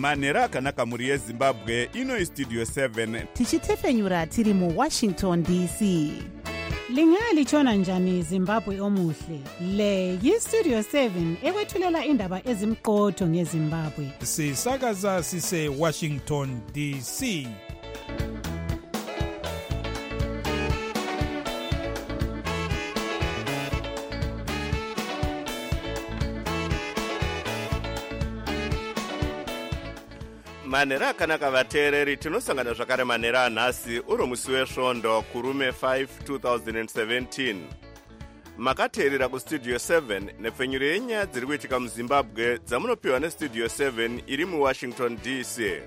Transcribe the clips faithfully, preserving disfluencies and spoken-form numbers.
manhero akanaka mhuri yezimbabwe. Ino Studio seven tichitefenyura tiri mu Washington D C. Lingalitshona njani Zimbabwe omuhle? Le yi-Studio seven ekwethulela indaba ezimqotho ngeZimbabwe. Sisakaza sise Washington D C. Manhero akanaka vateereri, tinosangana zvakare manhero anhasi uri musi wesvondo kurume five twenty seventeen. Makateerera kustudio seven nepfenyuro yenyaya dziri kuitika muZimbabwe dzamunopiwa nestudio seven iri muWashington D C.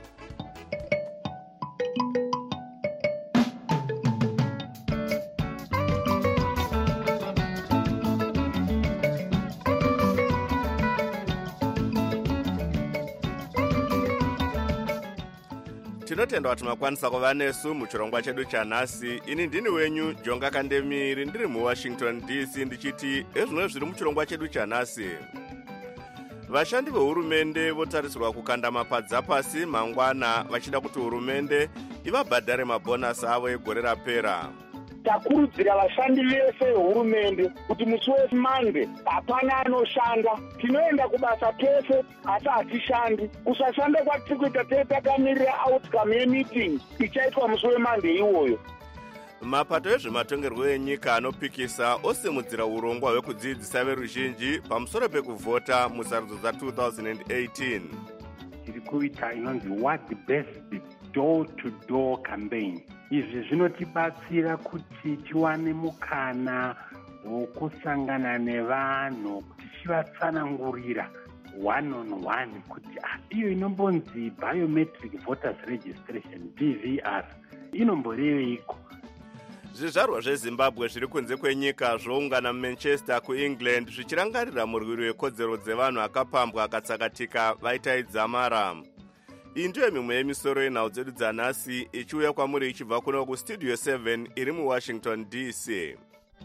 Tinotenda kuti makwanisa kuva nesu muchirongwa chedu chanhasi. Ini ndini wenyu Jonga Kandemiri ndiri muWashington D C ndichiti ezvino zviri muchirongwa chedu chanhasi. Vashandi vehurumende votarisirwa kukanda mapadza pasi mangwana vachida kuti hurumende ivabhadhare mabhonasi avo egore rapera. Takurudzira vashandi vese vehurumende kuti musi weMonday hapana anoshanda. Tinoenda kubasa tese asi hatishandi. Kusashanda kwatiri kuita tese takamirira outcome yemeeting ichaitwa musi weMonday iwoyo. Mapato ezvematongerwo enyika anopikisa osimudzira urongwa hwekudzidzisa veruzhinji pamusoro pekuvhota musarudzo dza two thousand eighteen. Tiri kuita inonzi what the best door to door campaign. Izvi zvinotibatsira kuti tiwane mukana wokusangana nevanhu kuti tivatsanangurira one on one kuti iyo inombonzi biometric voters registration B V R inomboreveiko. Zvizvarwa zveZimbabwe zviri kunze kwenyika zvoungana muManchester kuEngland zvichirangarira murwiri wekodzero dzevanhu akapambwa akatsakatika vaita idzamara. Iyi ndiyo mimwe yemisoro yenhau dzedu dzanhasi ichiuya kwamuri ichibva kuno kustudio seven iri muWashington D C.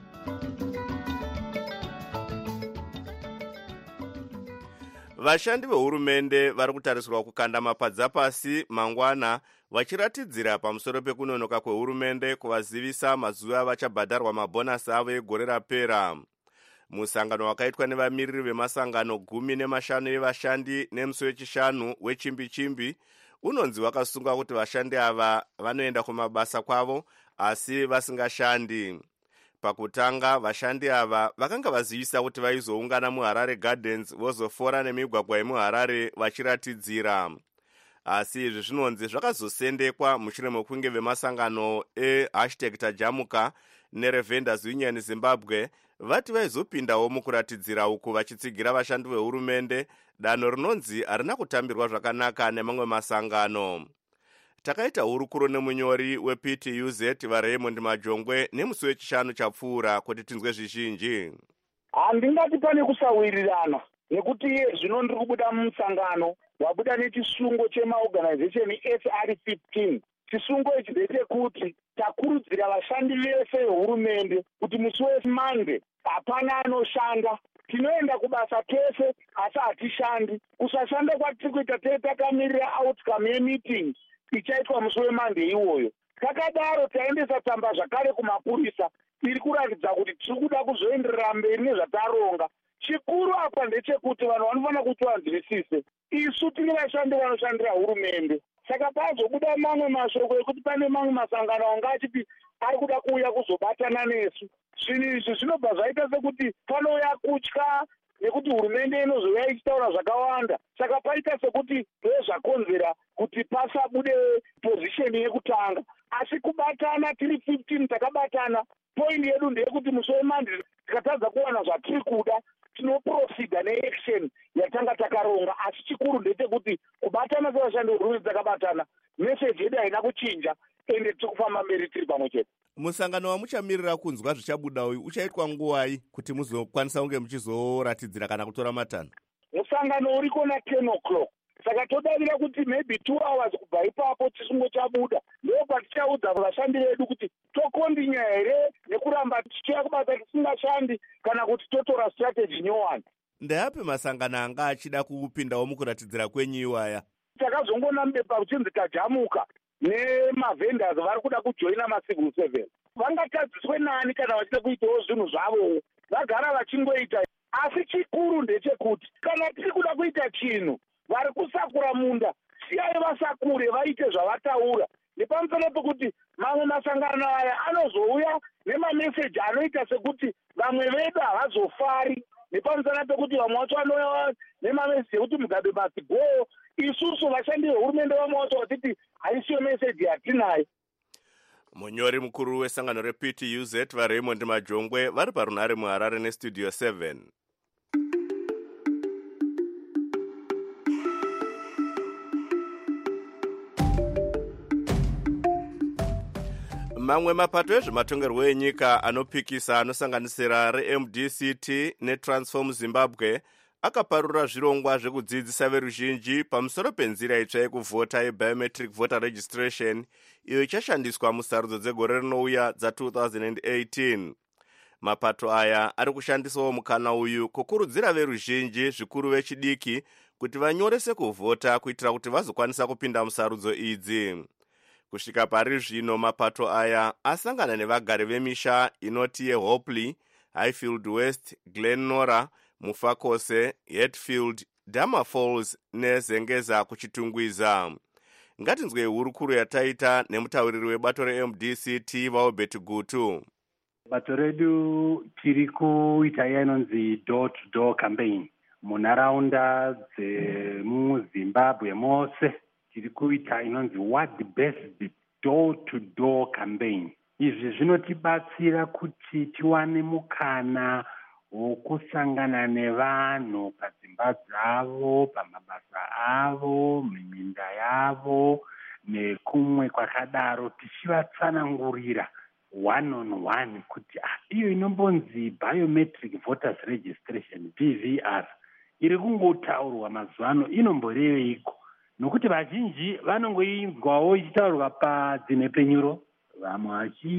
Vashandi vehurumende vari kutarisirwa kukanda mapadza pasi mangwana vachiratidzira pamusoro pekunonoka kwehurumende kuvazivisa mazuva vachabhadharwa mabhonasi avo egore rapera. Musangano wakaitwa nevamiriri vemasangano gumi nemashanu evashandi nemusi wechishanu wechimbi-chimbi unonzi wakasunga kuti vashandi ava vanoenda kumabasa kwavo asi vasingashandi. Pakutanga vashandi ava vakanga vazivisa kuti vaizoungana muHarare Gardens vozofora nemigwagwa yemuHarare vachiratidzira. Asi izvi zvinonzi zvakazosendekwa mushure mekunge vemasangano e-hashtag Tajamuka neRevenders Union Zimbabwe vati vaizopindawo mukuratidzira uku vachitsigira vashandi vehurumende danho rinonzi harina kutambirwa zvakanaka nemamwe masangano. Takaita hurukuro nemunyori weP T U Z vaRaymond Majongwe nemusi wechishanu chapfuura kuti tinzwe zvizhinji. Handingati pane kusawirirana nekuti zvino ndiri kubuda mumusangano wabuda nechisungo chemaorganization S R fifteen. Chisungo ichi ndechekuti takurudzira vashandi vese vehurumende kuti musi weMonday hapana anoshanda. Tinoenda kubasa tese asi hatishandi. Kusashanda kwatiri kuita tese takamirira outcome yemeeting ichaitwa musi weMonday iwoyo. Takadaro taendesa tsamba zvakare kumapurisa iri kuratidza kuti tiri kuda kuzoenderera mberi nezvataronga. Chikuru apa ndechekuti vanhu vanofanira kuti vanzwisise isu tiri vashandi vanoshandira hurumende. Saka pazobuda mamwe mashoko ekuti pane mamwe masangano anga achiti ari kuda kuuya kuzobatana nesu. Zvinhu izvi zvinobva zvaita sekuti panouya kutya nekuti hurumende inozouya ichitaura zvakawanda. Saka paita sekuti ndozvakonzera kuti pasabude position yekutanga. Asi kubatana tiri fifteen takabatana. Point yedu ndeyekuti musi weMonday tikatadza kuwana zvatiri kuda tinoproceda neaction yatanga takaronga. Asi chikuru ndechekuti kubatana sevashandi vehurumende takabatana message yedu haina kuchinja ende tiri kufamba mberi tiri pamwe chete. Musangano wamuchamirira kunzwa zvichabuda uyu uchaitwa nguwai kuti muzokwanisa kunge muchizoratidzira kana kutora matanho? Musangano uriko na ten o'clock. Saka todavira kuti maybe two hours kubva ipapo chisungo chabuda ndo patichaudza vashandi vedu kuti tokondinya here nekuramba tichiya kubata tisingashandi kana kuti totora strategy nyowani. Ndeapi masangano anga achida kupindawo mukuratidzira kwenyu iwaya? takazongona mubepa kuchinzi tajamuka nemavhendors vari kuda kujoina macivil seven. Vangatadziswe nani kana vachida kuitawo zvinhu zvavowo, vagara vachingoita. Asi chikuru ndechekuti kana tiri kuda kuita chinhu, vari kusakura munda siyai vasakure vaite zvavataura. Nepamusoro pekuti mamwe masangano aya anozouya nemameseji anoita sekuti vamwe vedu havazofari. Nepamusoro pekuti vamwe vacho vanouya nemameseji ekuti Mugabe must go. Isusu vashandi vehurumende vamwe vacho vachiti haisiyo meseji yatinayo. Munyori mukuru wesangano reP T U Z vaRaymond Majongwe vari parunhare muHarare nestudio seven. Mamwe mapato ezvematongerwo enyika anopikisa anosanganisira reM D C T neTransform Zimbabwe akaparura zvirongwa zvekudzidzisa veruzhinji pamusoro penzira itsva yekuvhota yebiometric voter registration iyo ichashandiswa musarudzo dzegore rinouya dza two thousand eighteen. Mapato aya ari kushandisawo mukana uyu kukurudzira veruzhinji zvikuru vechidiki kuti vanyorese kuvhota kuitira kuti vazokwanisa kupinda musarudzo idzi. Kusvika pari zvino mapato aya asangana nevagari vemisha inoti yeHopley, Highfield West, Glenora, Mufakose, Hatfield, Dama Falls neZengeza kuchitungwiza. Ngatinzwe hurukuru yataita nemutauriri webato reM D C T vaObert Gutu. Bato redu tiri kuita inonzi door to door campaign munharaunda dzemuZimbabwe mose. Tiri kuita inonzi what the best door to door campaign. Izvi zvinotibatsira kuti tiwane mukana wokusangana nevanhu padzimba dzavo, pamabasa avo, muminda yavo nekumwe kwakadaro, tichivatsanangurira one on one kuti ah, iyo inombonzi biometric voters registration B V R iri kungotaurwa mazuvano inomboreveiko, nokuti vazhinji vanongoinzwawo ichitaurwa padzinepenyuro, vamwe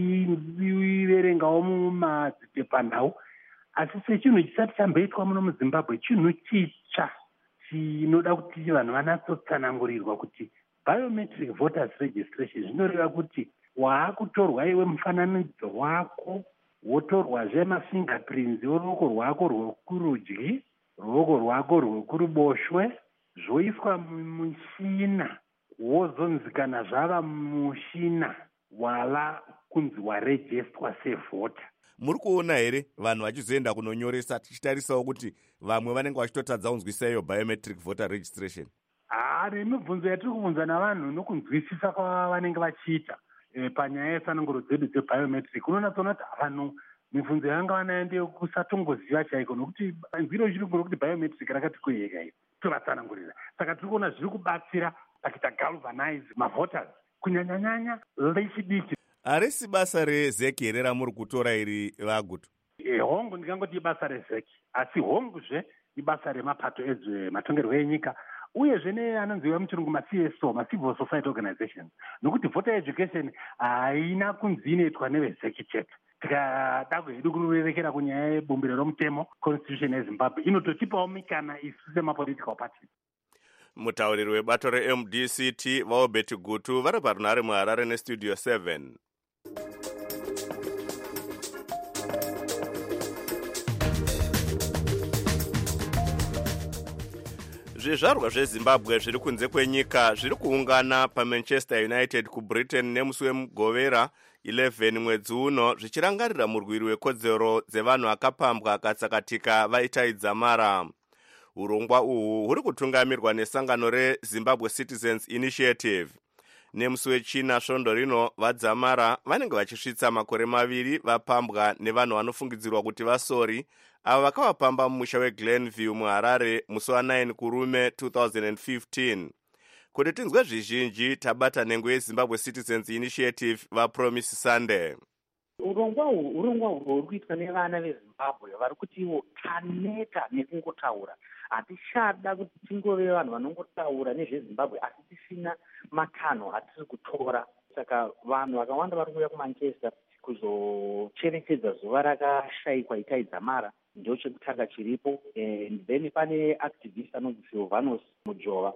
vachiverengawo mumadzipepanhau, asi sechinhu chisati chamboitwa muno muZimbabwe chinhu chitsva chinoda kuti vanhu vanatsotsanangurirwa kuti biometric voters registration zvinoreva kuti waakutorwa iwe mufananidzo wako, wotorwazve mafingerprints yoruoko rwako rwekurudyi, ruoko rwako rwekuruboshwe, zvoiswa mumushina, wozonzikana zvava mushina wava kunzi warejestwa sevhota. Muri kuona here vanhu vachizoenda kunonyoresa tichitarisawo kuti vamwe vanenge vachitotadza kunzwisa iyo biometric voter registration? Ah, remibvunzo yatiri kubvunza navanhu nokunzwisisa kwavanenge vachiita e, panyaya yesananguro dzedu dzebiometric. Unoona kuti vanhu mibvunzo yanga vanayo ndeyokusatongoziva chaiko, nokuti nziro ichirikungura kuti biometric rakati kuiyeka iyo tovatsanangurira. Saka tiri kuona zviri kubatsira pakuita galvanize mavoters kunyanyanyanya vechidiki. Harisi basa rezeki here ramuri kutora iri vagutu? E, hongu ndingangoti ibasa rezeki, asi honguzve ibasa remapato ezvematongerwo enyika uyezve neanonziva muchirungu maC S O, macivil society organizations, nokuti voter education haina kunzi inoitwa nevezeki chete. Tikada hedu kurerekera kunyaya yebumbiro romutemo constitution yeZimbabwe inototipawo mikana isu semapolitical parties. Mutauriri webato reM D C T vaObert Gutu vari parunhare muHarare nestudio seven. Zvizvarwa zveZimbabwe zviri kunze kwenyika zviri kuungana paManchester United kuBritain nemusi wemugovera eleven mwedzi uno zvichirangarira murwiri wekodzero dzevanhu akapambwa akatsakatika vaitaidza mara. Urongwa uhu huri kutungamirwa nesangano reZimbabwe Citizens Initiative. Nemusi wechina svondo rino vadzamara vanenge vachisvitsa makore maviri vapambwa nevanhu vanofungidzirwa kuti vasori avo vakavapamba mumusha weGlenview muHarare musi wa9 kurume two thousand fifteen. Kuti tinzwe zvizhinji tabata nhengo yeZimbabwe Citizens Initiative vaPromise Sunday. Urongwa uhu urongwa huri kuitwa nevana veZimbabwe vari kuti ivo taneta nekungotaura. Hatichada kuti tingove vanhu vanongotaura nezveZimbabwe asi tisina matanho atiri kutora. Saka vanhu vakawanda vari kuuya kuManchester kuzocherechedza zuva rakashayikwa itaidza mara, ndio chekutanga chiripo. And then pane activist anonzi Silvanus Mujova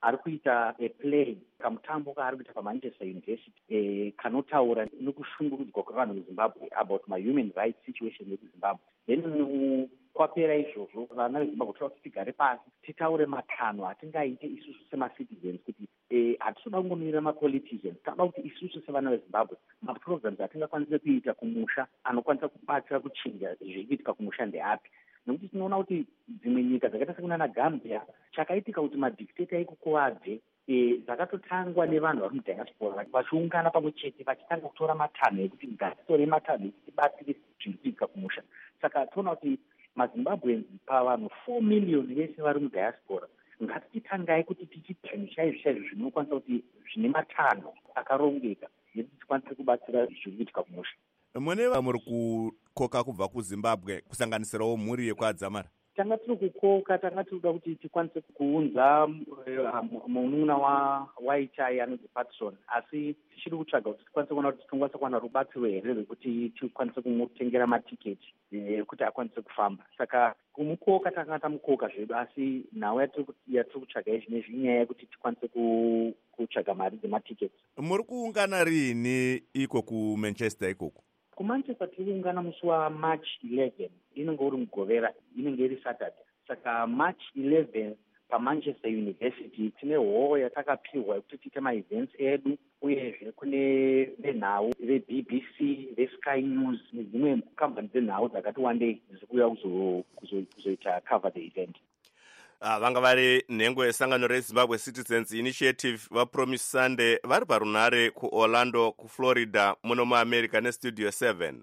ari kuita aplay kamutambo kaari kuita pamanchester university e, kanotaura nekushungurudzwa kwevanhu muzimbabwe about mahuman rights situation yekuzimbabwe. Then kwapera izvozvo vana vezimbabwe toda kuti tigare pasi titaure matanho atingaite isusu semacitizens kuti hatitoda kungomirira mapoliticians, toda kuti isusu sevana vezimbabwe maprograms atingakwanise kuita kumusha anokwanisa kubatsira kuchinja zviri kuitika kumusha ndeapi. Nokuti tinoona kuti dzimwe nyika dzakaita sekunana Gambia chakaitika kuti madhikiteta ikukuvadze dzakatotangwa nevanhu vari mudiaspora vachiungana pamwe chete vachitanga kutora matanho ekuti ngatitore matanho ekuti tibatsire zviri kuitika kumusha. Saka toona kuti mazimbabweans pavanhu four million vese vari mudiaspora ngatichitangai kuti tichiita zvinhu chaizvo chaizvo zvinokwanisa kuti zvine matanho akarongeka yekuti tikwanise kubatsira zviri kuitika kumusha. Mune muri kukoka kubva kuZimbabwe kusanganisirawo mhuri yekwaDzamara? Tanga tiri kukoka, tanga tiri kuda kuti tikwanise kuunza munun'una waichai anonzi Patson, asi tichiri kutsvaga kuti tikwanise kuona kuti tikwanise kuwana rubatsiro here rwekuti tikwanise kumutengera matiketi ekuti akwanise kufamba. Saka kumukoka tanga tamukoka zvedu, asi nhau yatiri kutsvaga izvinezvi inyaya yekuti tikwanise kutsvaga mari dzematiketi. Muri kuungana rini iko kuManchester ikoko? kumanchester tiri kuungana musi wamarch eleven, inenge uri mugovera, inenge iri saturday. Saka march eleven pamanchester university tine hall yatakapiwa yekuti tiite maevents edu, uyezve kune venhau veb b c vesky news nedzimwe kambani dzenhau dzakati wandei dziri kuuya kuzoita cover the event. Uh, vanga vari nhengo yesangano reZimbabwe Citizens Initiative vaPromise Sunday vari parunhare kuOrlando kuFlorida muno muAmerica neStudio seven.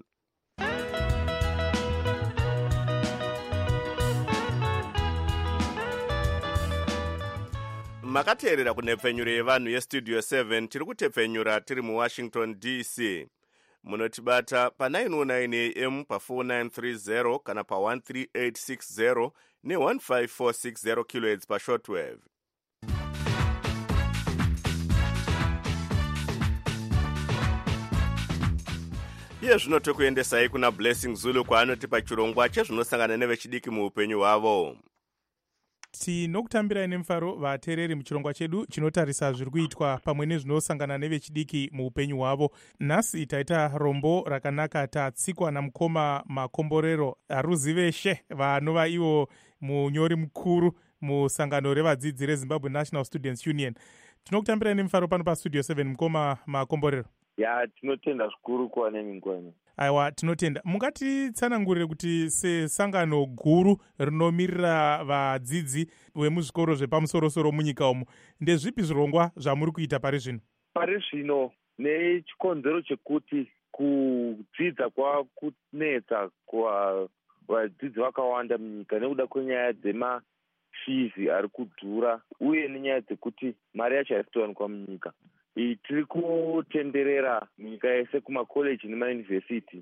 Makateerera kunhepfenyuro yevanhu yeStudio seven tiri kutepfenyura tiri muWashington D C. Munotibata pa nine oh nine a m pa four nine three zero kana pa one three eight six zero ne one five four six zero kilohertz pa shortwave. Iye zvino tokuendesai kuna Blessing Zulu kwaanoti pachirongwa chezvinosangana nevechidiki muupenyu hwavo. Tinokutambirai nemufaro vateereri muchirongwa chedu chinotarisa zviri kuitwa pamwe nezvinosangana nevechidiki muupenyu hwavo. Nhasi taita rombo rakanaka, tatsikwa namukoma Makomborero, haruziveshe vanova ivo munyori mukuru musangano revadzidzi reZimbabwe National Students Union. Tinokutambirai nemufaro pano paStudio seven, mukoma Makomborero. Ya, tinotenda zvikuru kuva nemingwana. Aiwa, tinotenda. Mungatitsanangurire kuti sesangano guru rinomirira vadzidzi vemuzvikoro zvepamusoro-soro munyika umu, ndezvipi zvirongwa zvamuri kuita pari zvino? Pari zvino nechikonzero chekuti kudzidza kwakunetsa kwa vadzidzi vakawanda munyika nekuda kwenyaya dzemafizi ari kudhura uye nenyaya dzekuti mari yacho haisi kuwanikwa munyika. Tiri kutenderera nyika yese kumakoleji nemayunivhesiti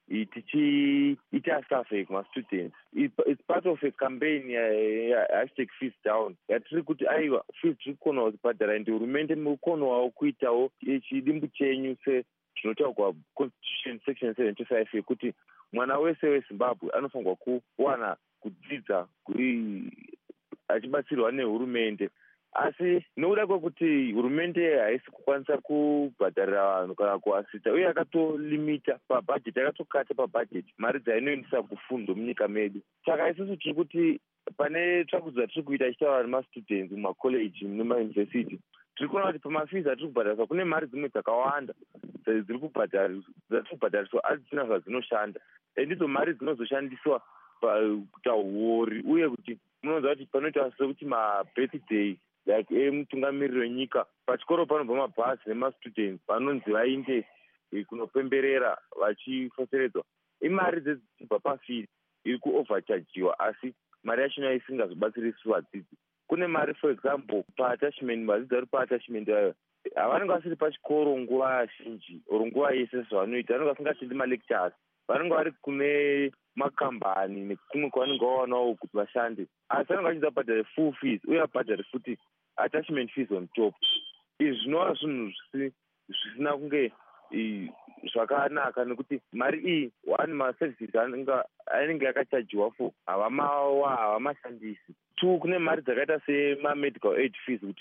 tichiita survey kumastudents. It's part of a campaign hashtag fees down yatiri kuti aiwa fees tiri kukona kuzibhadhara ende hurumende mukonowawo kuitawo chidimbu chenyu sezvinotaurwa constitution section seventy-five yekuti mwana wese weZimbabwe anofanirwa kuwana kudzidza achibatsirwa nehurumende. Asi nokuda kwekuti hurumende haisi kukwanisa kubhadharira vanhu kana kuasita uye akatolimita pabhajeti, akatokata pabhajeti mari dzainoendesa kufundo munyika medu. Saka isusu tiri kuti pane tsvakudzo dzatiri kuita tichitaura nemastudents mumakoleji nemayunivhesiti, tiri kuona kuti pamafizi atiri kubhadhariswa kune mari dzimwe dzakawanda dziri kubhadhariswa asi dzisina zvadzinoshanda, endidzo mari dzinozoshandiswa pakuita huori uye kuti munoziva kuti panoita sekuti mabirthday like emutungamiriri wenyika pachikoro panobva mabhazi nemastudents vanonzi vainde kunopemberera vachifoseredzwa. Imari dzedzibva pafizi iri kuoverchajiwa asi mari yachona isingazobatsirisi vadzidzi. Kune mari for example paattachment, vadzidzi vari paattachment havanenge vasiri pachikoro nguva zhinji oro nguva yese zvavanoita, vanenge vasingatendi malectures, vanenge vari kune makambani nekumwe kwavanenge vawanawo kuti vashande, asi vanenge vachida bhadhari full fees uye vabhadhari futi attachment fees on top. Izvi zvinova zvinhu zvisina kunge zvakanaka nekuti mari iyi one maservices anenge yakachajiwa for havamawa havamashandisi. Two, kune mari dzakaita semamedical aid fees kuti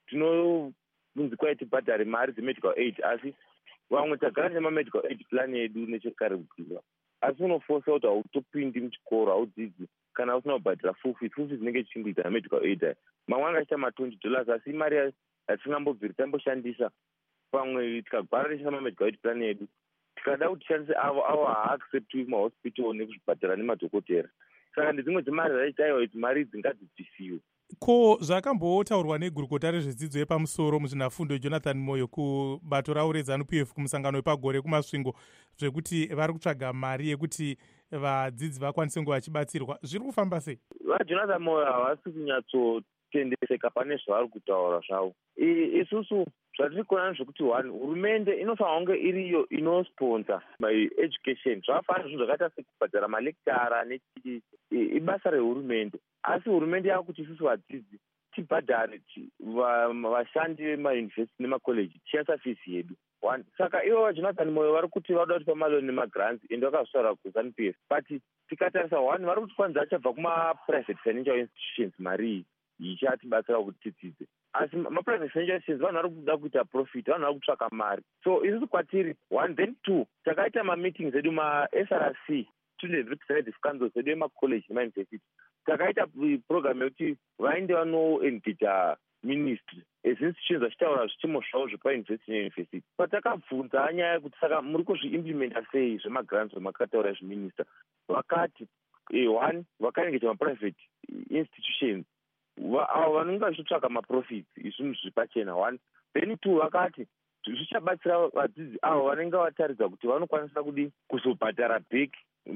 tinobvunzi kwai tibhadhare mari dzemedical aid, asi vamwe tagara nemamedical aid plan yedu nechekare kudziva, asi unofosa kuti hautopindi muchikoro, haudzidzi kana usina kubhadhira full fees. Full fees inenge ichingoita namedical aid aya. Mamwe angaita matwenty dollars, asi mari yatisingambobviri tamboshandisa pamwe tikagwara richina mamedical aid plan yedu, tikada kuti tishandise avo avo haaacceptiwi kumahospital nekuzvibhadhara nemadhokotera. Saka ndedzimwe dzemari dzaitaiwa kuti mari dzingadzibvisiwe. Ko zvakambotaurwa negurukota rezvedzidzo yepamusoro muzvinafundo Jonathan Moyo kubato ravo reZANU P F kumusangano wepagore kumasvingo, zvekuti vari kutsvaga mari yekuti vadzidzi vakwanise kunge vachibatsirwa, zviri kufamba sei? VaJonathan Moyo havasi kunyatsotendeseka pane zvavari kutaura zvavo. Isusu zvatiri kuona zvekuti one, hurumende inofanira kunge iriyo inosponsa my education. Zvakafanira zvinhu zvakaita sekubhadhara malekitara nechii, ibasa rehurumende. Asi hurumende yakuti isusu vadzidzi tibhadhare vashandi vemayunivhesiti nemakoleji tishasa fisi yedu. Saka ivo vaJonathan Moyo vari kuti vauda kuti pamaloni nemagrants ende vakazvitaura kuZANU P F. But tikatarisa one, vari kuti kwanza achabva kumaprivate financial institutions mari iyi ichatibatsira kuti tidzidze. Asi maprivate financial institutions vanhu vari kuda kuita profit, vanhu vari kutsvaka mari. So isusu kwatiri one, then two, takaita mameetings edu ma-S R C, student representative councils edu emacollege nemauniversity, takaita program yekuti vaende vanoengagea ministry as institutions vachitaura zvichemo zvavo zvepauniversity neuniversity. Patakabvunza nyaya yekuti saka muri kuzviimplementa sei zvemagrants zvamakataura zveminister, vakati one, vakaengagea maprivate institutions avo vanenge vachitsvaka maprofits, izvinhu zvipachena one. Then two, vakati zvichabatsira vadzidzi avo vanenge vataridza kuti vanokwanisa kudi kuzobhadhara back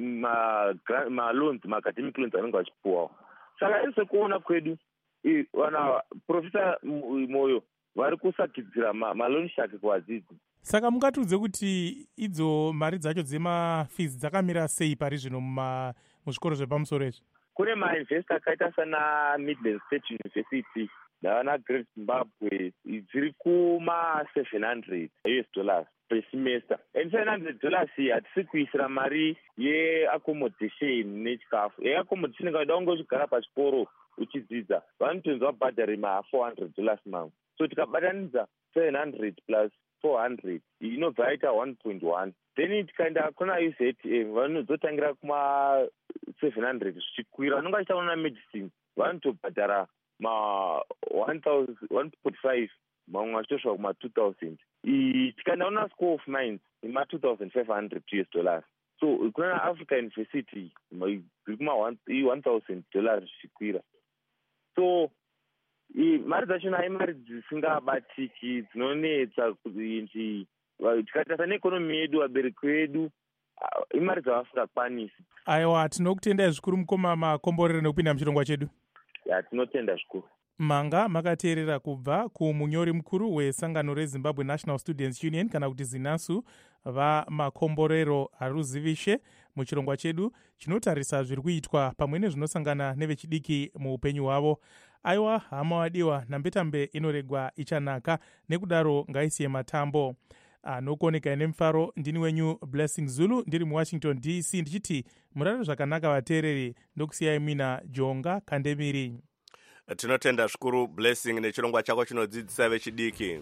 maloans maacademic loans vanenge vachipuwawo. Saka iri sekuona kwedu vana Profesa Moyo vari kusakidzira maloni shake kuvadzidzi. Saka mungatiudze kuti idzo mari dzacho dzemafees dzakamira sei pari zvino muzvikoro zvepamusoro izvi? Kune mauniversity akaita sana Midland State University navana Great Zimbabwe dziri kuma seven hundred U S dollars per semester. And seven hundred dollars iyi hatisi kuisira mari yeaccommodation nechikafu. Yeaccommodation kaida kunge uchigara pachikoro uchidzidza vanotonzi vabhadhare ma four hundred dollars mamwe. So tikabatanidza seven hundred plus four hundred inobva yaita one point one. Then tikaenda kuna U Z M vanozotangira kuma seven hundred zvichikwira. Vanenge vachitaura medicine vanotobhadhara ma one point five mamwe vachitosvika kuma two thousand. Tikaenda kuna School of Mines ima two thousand five hundred U S dollars. So kuna Africa University ziri kuma one thousand dollars zvichikwira. So mari dzachona imari dzisingabatiki dzinonetsa kuti tikatarisa neekonomi yedu vabereki vedu imari dzavasingakwanisi. Aiwa, tinokutendai zvikuru mukoma makomborero nekupinda muchirongwa chedu. Ya, tinotenda zvikuru. Manga makateerera kubva kumunyori mukuru wesangano reZimbabwe National Students Union kana kuti ZINASU vamakomborero Haruzivishe muchirongwa chedu chinotarisa zviri kuitwa pamwe nezvinosangana nevechidiki muupenyu hwavo. Aiwa, hama wadiwa, nambetambe inoregwa ichanaka, nekudaro ngaisiye matambo. Anokuoneka ine mufaro, ndini wenyu Blessing Zulu, ndiri muWashington D C, ndichiti murare zvakanaka vateereri, ndokusiyai mina Jonga Kandemiri. Tinotenda zvikuru Blessing nechirongwa chako chinodzidzisa vechidiki.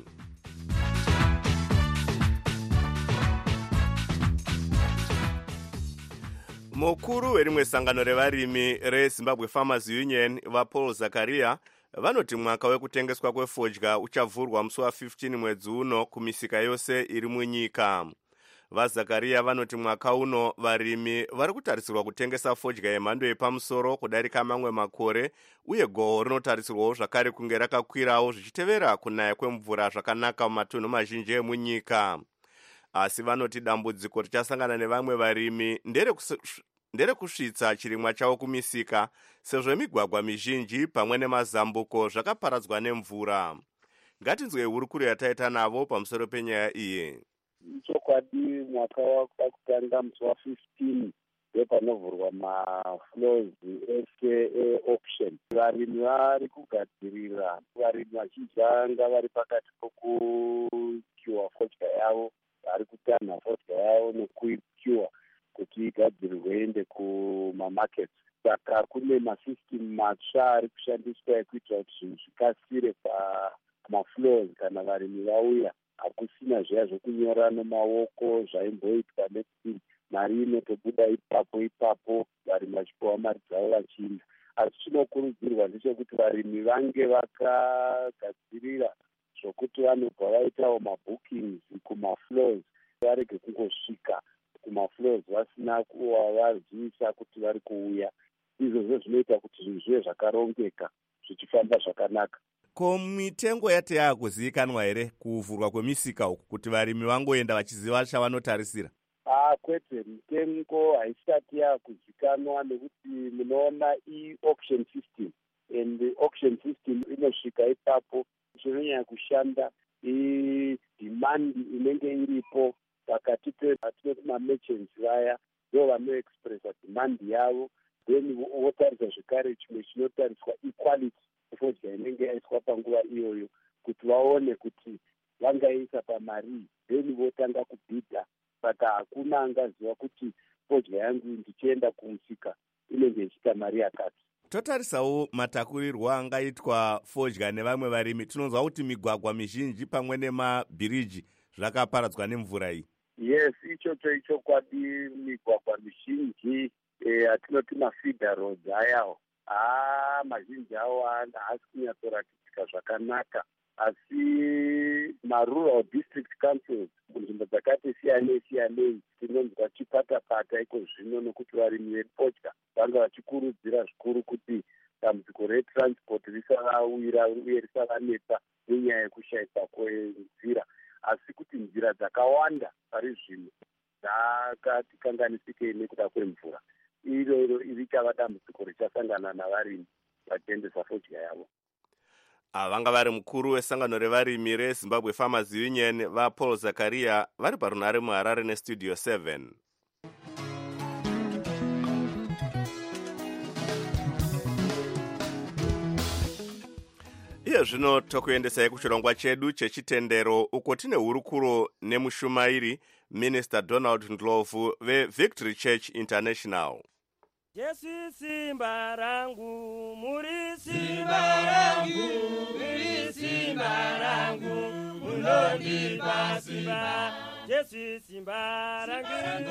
Mukuru werimwe sangano revarimi reZimbabwe Farmers Union vaPaul Zakaria vanoti mwaka wekutengeswa kwefodya uchavhurwa musi wa15 mwedzi uno kumisika yose iri munyika. VaZakaria vanoti mwaka uno varimi vari kutarisirwa kutengesa fodya yemhando yepamusoro kudarika mamwe makore, uye goho rinotarisirwawo zvakare kunge rakakwirawo zvichitevera kunaya kwemvura zvakanaka mumatunhu mazhinji emunyika. Asi vanoti dambudziko richasangana nevamwe varimi ndere kusvitsa chirimwa chavo kumisika sezvo migwagwa mizhinji pamwe nemazambuko zvakaparadzwa nemvura. Ngatinzwe hurukuro yataita navo pamusoro penyaya iyi. Chokwadi mwaka wakutanga musi wa15 ndopanovhurwa maflows ese eauction. Varimi vari kugadzirira, varimi vazhinji vanga vari pakati pokukiwa fodya yavo, vari kutanha fodya yavo nekuikiwa kuti igadzirirwe ende kumamarkets. Saka kune masystem matsva ari kushandiswa ekuitira kuti zvinhu zvikasire mafloors kana varimi vauya hakusina zviya zvokunyora nemaoko zvaimboitwa nekuti mari inotobuda ipapo ipapo varimi vachipiwa mari dzavo vachiinda. Asi chinokurudzirwa ndechekuti varimi vange vakagadzirira zvokuti vanobva vaitawo mabookings kumafloors, varege kungosvika kumafloors vasina kuvazivisa kuti vari kuuya. Izvozvo zvinoita kuti zvinhu zvive zvakarongeka zvichifamba zvakanaka. Ko mitengo yati yakuzivikanwa here kuvhurwa kwemisika uku kuti varimi vangoenda vachiziva chavanotarisira? Ah, kwete, mitengo haisati yakuzivikanwa nekuti munoona i-auction system, and the auction system inosvika ipapo. Chinonyanya kushanda i-demand inenge iripo pakati pevatinoti ma-merchants vaya, ndo vanoexpressa demand yavo, then votarisa zvekare chimwe chinotariswa equality fodya inenge yaiswa panguva iyoyo kuti vaone kuti vangaisa pamari, then votanga kubhidha. Saka hakuna angaziva kuti fodya yangu ndichienda kumusika inenge ichiita mari yakati. Totarisawo matakurirwo angaitwa fodya nevamwe varimi. Tinonzwa kuti migwagwa mizhinji pamwe nemabhiriji zvakaparadzwa nemvura iyi. Yes, ichocho ichokwadi. Migwagwa mizhinji atinoti e, mafeeder roads ayawo ah mazhinji awo haasi kunyatsoratidzika zvakanaka, asi marural district councils munzvimbo dzakati siyanei siyanei tinonzwa chipata-pata iko zvino, nokuti varimi vefodya vanga vachikurudzira zvikuru kuti dambudziko retransport risavawira uye risavanetsa nenyaya yekushaikwa kwenzira, asi kuti nzira dzakawanda pari zvino dzakatikanganisikei nekuda kwemvura. Iro iro richava dambudziko richasangana navarimi vachiendesa fodya yavo. Vanga vari mukuru wesangano revarimi reZimbabwe Farmers Union vaPaul Zakaria vari parunare muHarare neStudio seven. Iye zvino tokuendesai kuchirongwa chedu chechitendero uko tine hurukuro nemushumairi Minister Donald Ndlovu veVictory Church International. Yesu simba rangu, muri simba rangu, muri simba rangu, munondipa simba. Yesu simba rangu,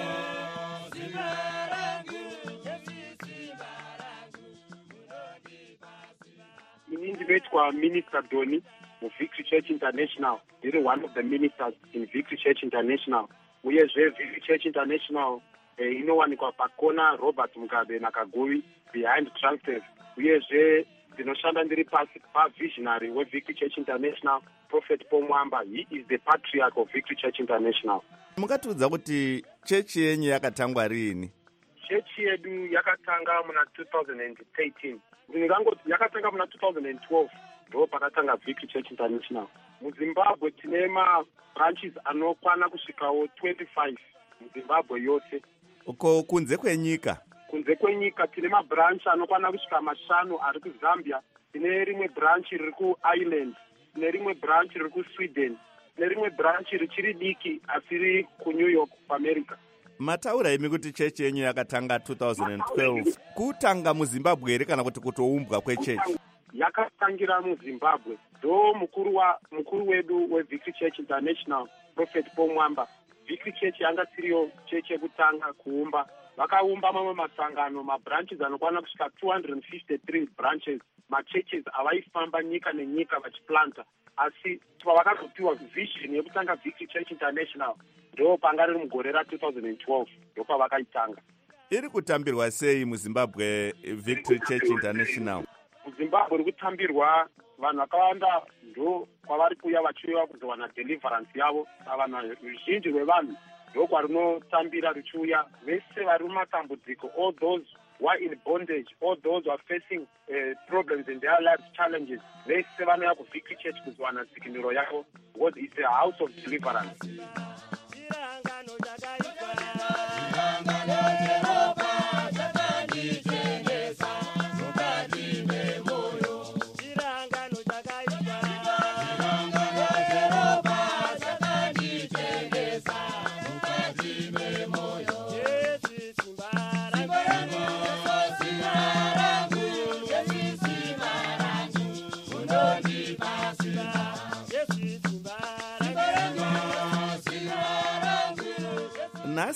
simba rangu, Yesu simba rangu, munondipa simba. Ini ndinoitwa Minister Doni muVictory Church International. Ndiri one of the ministers in Victory Church International. Uyezve Victory Church International Eh, inowanikwa pakona Robert Mugabe naKagovi behind Transdev. Uyezve ndinoshanda ndiri pasi pavisionary weVictory Church International, Prophet Paul Mwamba. He is the patriarch of Victory Church International. Mungatiudza kuti chechi yenyu yakatangwa rini? Chechi yedu yakatanga muna two thousand thirteen. Ndingangoti yakatanga muna two thousand twelve. Ndo pakatanga Victory Church International. MuZimbabwe tine ma branches anokwana kusvikawo twenty-five muZimbabwe yose. Uko kunze kwenyika? Kunze kwenyika tine mabranch anokwana kusvika mashanu ari kuZambia, tine rimwe branch riri kuIreland, tine rimwe branch riri kuSweden, tine rimwe branch richiri diki asi riri kuNew York kuAmerica. Mataura imi kuti chechi yenyu yakatanga two thousand twelve. Kutanga muZimbabwe here kana kuti kutoumbwa kwechechi? Yakatangira muZimbabwe. Ndo mukuru wa mukuru wedu weVictory Church International, Prophet Paul Mwamba. Victory Church yanga siriyo chechi yekutanga kuumba. Vakaumba mamwe masangano, mabranches anokwana kusvika two hundred fifty-three branches. Machurches avaifamba nyika nenyika vachiplanta. Asi pavakazopiwa vision yekutanga Victory Church International, ndo panga riri mugore ra two thousand twelve, ndo pavakaitanga. Iri kutambirwa sei muZimbabwe Victory Church International? MuZimbabwe iri kutambirwa vanhu vakawanda, ndo kwavari kuuya vachiuya kuzowana deliverance yavo. Vanhu ruzhinji rwevanhu ndo kwarinotambira ruchiuya, vese vari mumatambudziko, all those who are in bondage, all those who are facing uh, problems in their life, challenges, vese vanouya kuVictory Church kuzowana dzikinuro yavo, because it's a house of deliverance.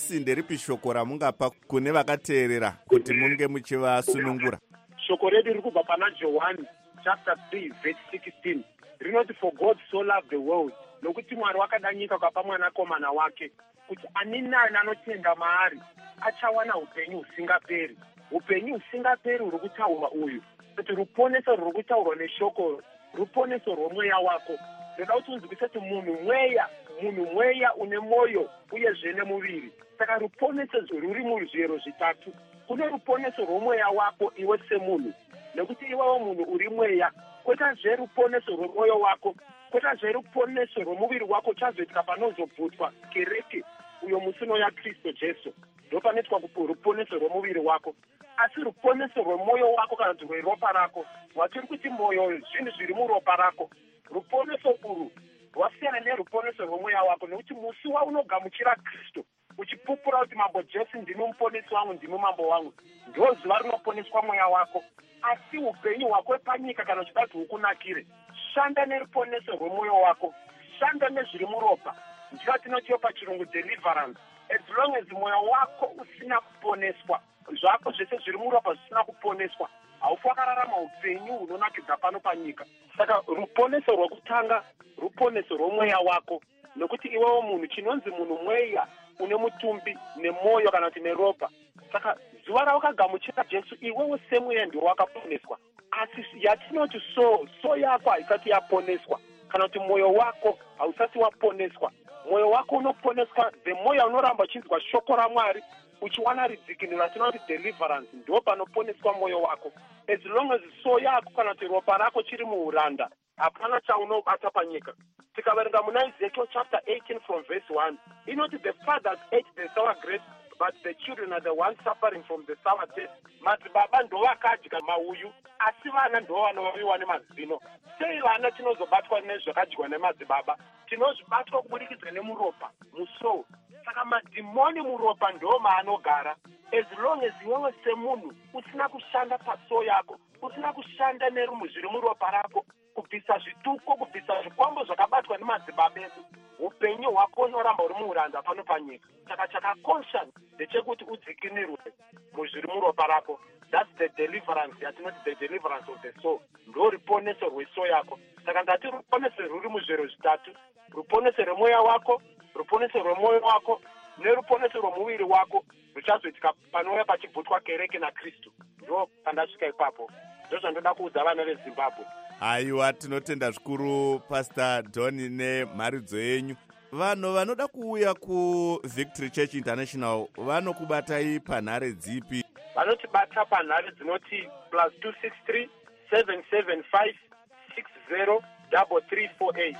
pasi nderipi shoko ramungapa kune vakateerera kuti munge muchivasunungura? Shoko redu riri kubva pana Johani chapter three verse sixteen rinoti, for God so loved the world, nokuti Mwari wakada nyika kapa mwanakomana wake, kuti ani nani anotenda maari achawana upenyu husingaperi. Upenyu husingaperi huri kutaurwa uyu, kuti ruponeso ruri kutaurwa neshoko, ruponeso rwomweya wako. Ndoda kuti unzwise kuti munhu mweya, munhu mweya une mwoyo uyezve nemuviri. Saka ruponeso ruri muzviyero zvitatu. Kune ruponeso rwomweya wako iwe semunhu, nekuti iwewo munhu uri mweya. Kwetazve ruponeso rwomwoyo wako, kwetazve ruponeso rwomuviri wako chazoitika panozobvutwa kereke uyo musino yaKristu Jesu. Ndopanoitwa ruponeso rwomuviri wako. Asi ruponeso rwemwoyo wako kana kuti rweropa rako, watiri kuti mwoyo zvinhu zviri muropa rako, ruponeso urwu rwasiyana neruponeso rwomweya wako, nekuti musi waunogamuchira Kristu uchipupura kuti mambo Jesu ndimi muponesi wangu, ndimi mambo wangu, ndo zuva rinoponeswa mweya wako. Asi upenyu hwako panyika kana uchida kuti hukunakire, shanda neruponeso rwemwoyo wako, shanda nezviri muropa. Ndira tinotiyo pachirungu deliverance. As long as mwoyo wako usina kuponeswa, zvako zvese zviri muropa zvisina kuponeswa, haufi wakararama upenyu hunonakidza pano panyika. Saka ruponeso rwekutanga ruponeso rwomweya wako, nokuti iwewo munhu, chinonzi munhu mweya une mutumbi nemwoyo kana kuti neropa. Saka zuva rawakagamuchira Jesu, iwewo semweya ndiwo wakaponeswa. Asi yatinoti so so yako haisati yaponeswa, kana kuti mwoyo wako hausati waponeswa. Mwoyo wako unoponeswa the mwoyo unoramba uchinzwa shoko raMwari, uchiwana ridzikiniro ratinoti deliverance, ndo panoponeswa mwoyo wako. As long as so yako kana kuti ropa rako chiri muuranda, hapana chaunobata panyika. Tikaverenga muna Ezekiel chapter eighteen from verse one, inoti the fathers ate the sour grapes, but the children are the ones suffering from the sour taste. Madzibaba ndo vakadya mauyu, asi vana ndo vanovaviwa nemazino. Sei vana tinozobatwa nezvakadyiwa nemadzibaba? Tinozobatwa kuburikidza nemuropa, musou. Saka madhimoni muropa ndo maanogara. As long as iwewe semunhu usina kushanda pasoo yako, usina kushanda nerumu zviri muropa rako, kubvisa zvituko, kubvisa zvikwambo zvakabatwa nemadzibaba edu, upenyu hwako unoramba uri muuranda pano panyika. Saka chakakosha ndechekuti udzikinirwe muzviri muropa rako. That's the deliverance, yatinoti the deliverance of the soul. Ndo ruponeso rwesoo yako. Saka ndati ruponeso ruri muzviro zvitatu: ruponeso rwemweya wako, ruponeso rwemwoyo wako, neruponeso rwomuviri wako, ruchazoitika panouya pachibvutwa kereke naKristu. Ndo pandasvika ipapo. Ndo zvandoda kuudza vana veZimbabwe. Aiwa, tinotenda zvikuru Pastor Don nemharidzo yenyu. Vanhu vanoda kuuya kuVictory Church International vanokubatai panhare dzipi? Vanotibata panhare dzinoti plus two six three seven seven five six zero three three four eight.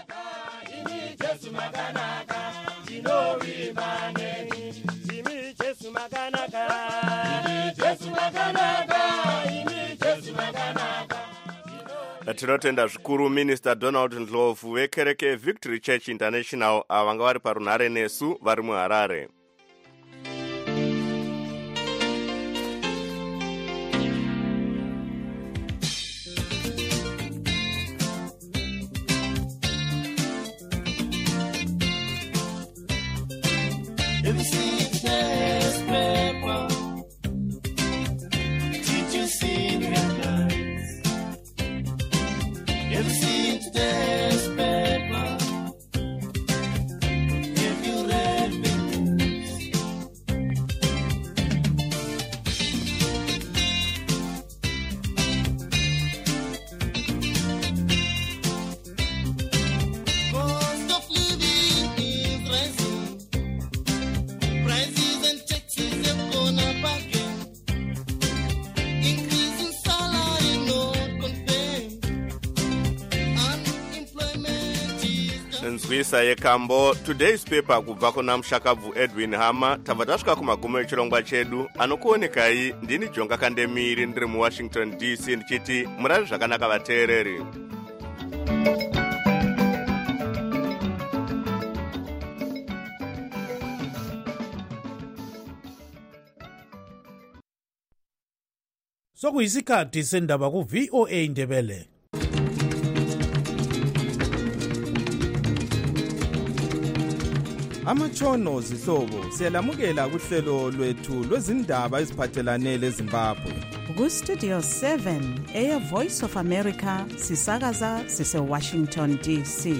Imi Jesu makanaka, ndinoimba neni. Imi Jesu makanaka, imi Jesu makanaka, imi Jesu makanaka. Tinotenda zvikuru Minister Donald Ndlovu vekereke Victory Church International avanga vari parunhare nesu vari muHarare. Nzwisa yekambo today's paper kubva kuna mushakabvu Edwin Hama. Tabva tasvika kumagumo echirongwa chedu. Anokuonekai ndini Jonga Kandemiri ndiri muWashington D C ndichiti murari zvakanaka vateereri. Sokuyisikhathi sendaba ku V O A Ndebele. amatshono zihlobo siyalamukela kuhlelo lwethu lwezindaba eziphathelane leZimbabwe. Ku-Studio seven Air Voice of America sisakaza sise-Washington D C.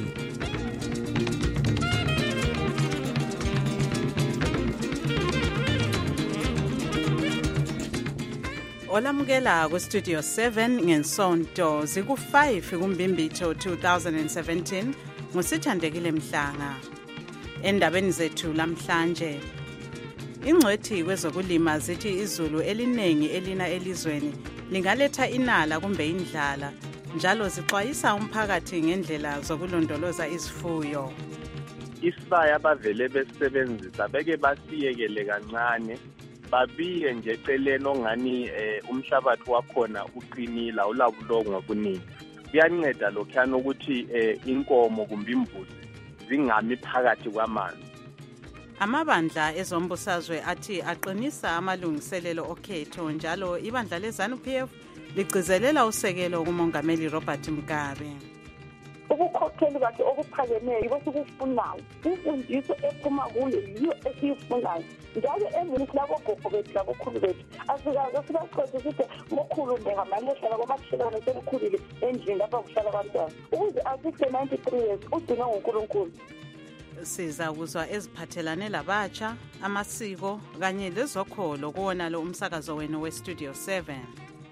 Olamukela ku-Studio seven ngensonto ziku-five kuMbimbitho two thousand seventeen nguSithandekile Mhlanga. Endabeni zethu lamhlanje, ingcwethi kwezokulima zithi izulu elinengi elina elizweni lingaletha inala kumbe indlala, njalo zixwayisa umphakathi ngendlela zokulondoloza izifuyo. Isibaya abavele besebenzisa beke basiyekele kancane, babiye nje eceleni ongani eh, umhlabathi wakhona uqinile awulabulongo obuningi. Kuyanceda lokhana ukuthi eh, inkomo kumbe imbuzi zingami phakathi kwamanzi. Amabandla ezombusazwe athi aqinisa amalungiselelo okhetho, njalo ibandla leZANU P F ligcizelela usekelo kumongameli Robert Mugabe. Ubukhokheli bakhe okuphakemeyo bosikufunayo, imfundiso ephuma kuyo yiyo esiyifunayo. Njalo emveni labogogo bethu labokhulu bethu asikaze sibaqothe sithi mokhulu ndengamalehla kwamakhelwane semkhulile endlini lapha kuhlala abantwana ukuze asikhe ninety-three years udinga nguNkulunkulu. Siza kuzwa eziphathelane labatsha, amasiko kanye lezokholo kuwona lo umsakazo wenu we-Studio seven.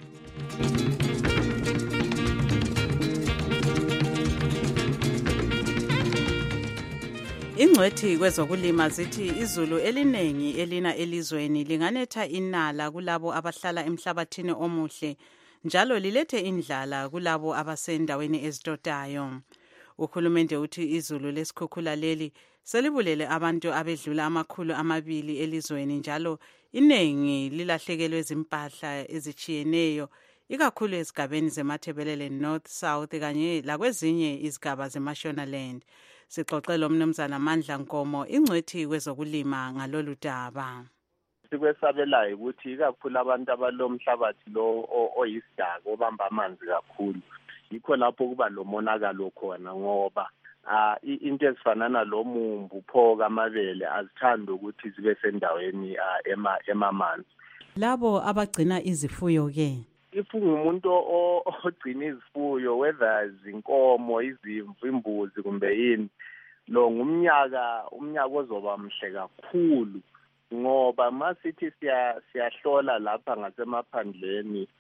Ingcwethi kwezokulima zithi izulu elinengi elina elizweni linganetha inala kulabo abahlala emhlabathini omuhle, njalo lilethe indlala kulabo abasendaweni ezitotayo. Uhulumende uthi izulu lesikhukhula leli selibulele abantu abedlula amakhulu amabili elizweni, njalo iningi lilahlekelwe zimpahla ezichiyeneyo, ikakhulu ezigabeni zeMathebelele North, South kanye lakwezinye izigaba zeMashonaland. Sixoxela umnumzana Amandla Nkomo, ingcwethi kwezokulima ngalolu daba. Sikwesabelayo ukuthi ikakhulu abantu abalomhlabathi lo oyisidaka obamba amanzi kakhulu, yikho lapho kuba lo monakalo khona, ngoba uh, into ezifanana lo mumbu phoka amabele azithanda ukuthi zibe sendaweni uh, ema emamanzi. Labo abagcina izifuyo ke, if umuntu ogcina izifuyo, whether zinkomo, izimvu, imbuzi kumbe yini, lo ngumnyaka umnyaka ozoba mhle kakhulu, ngoba masithi siya siyahlola lapha ngasemaphandleni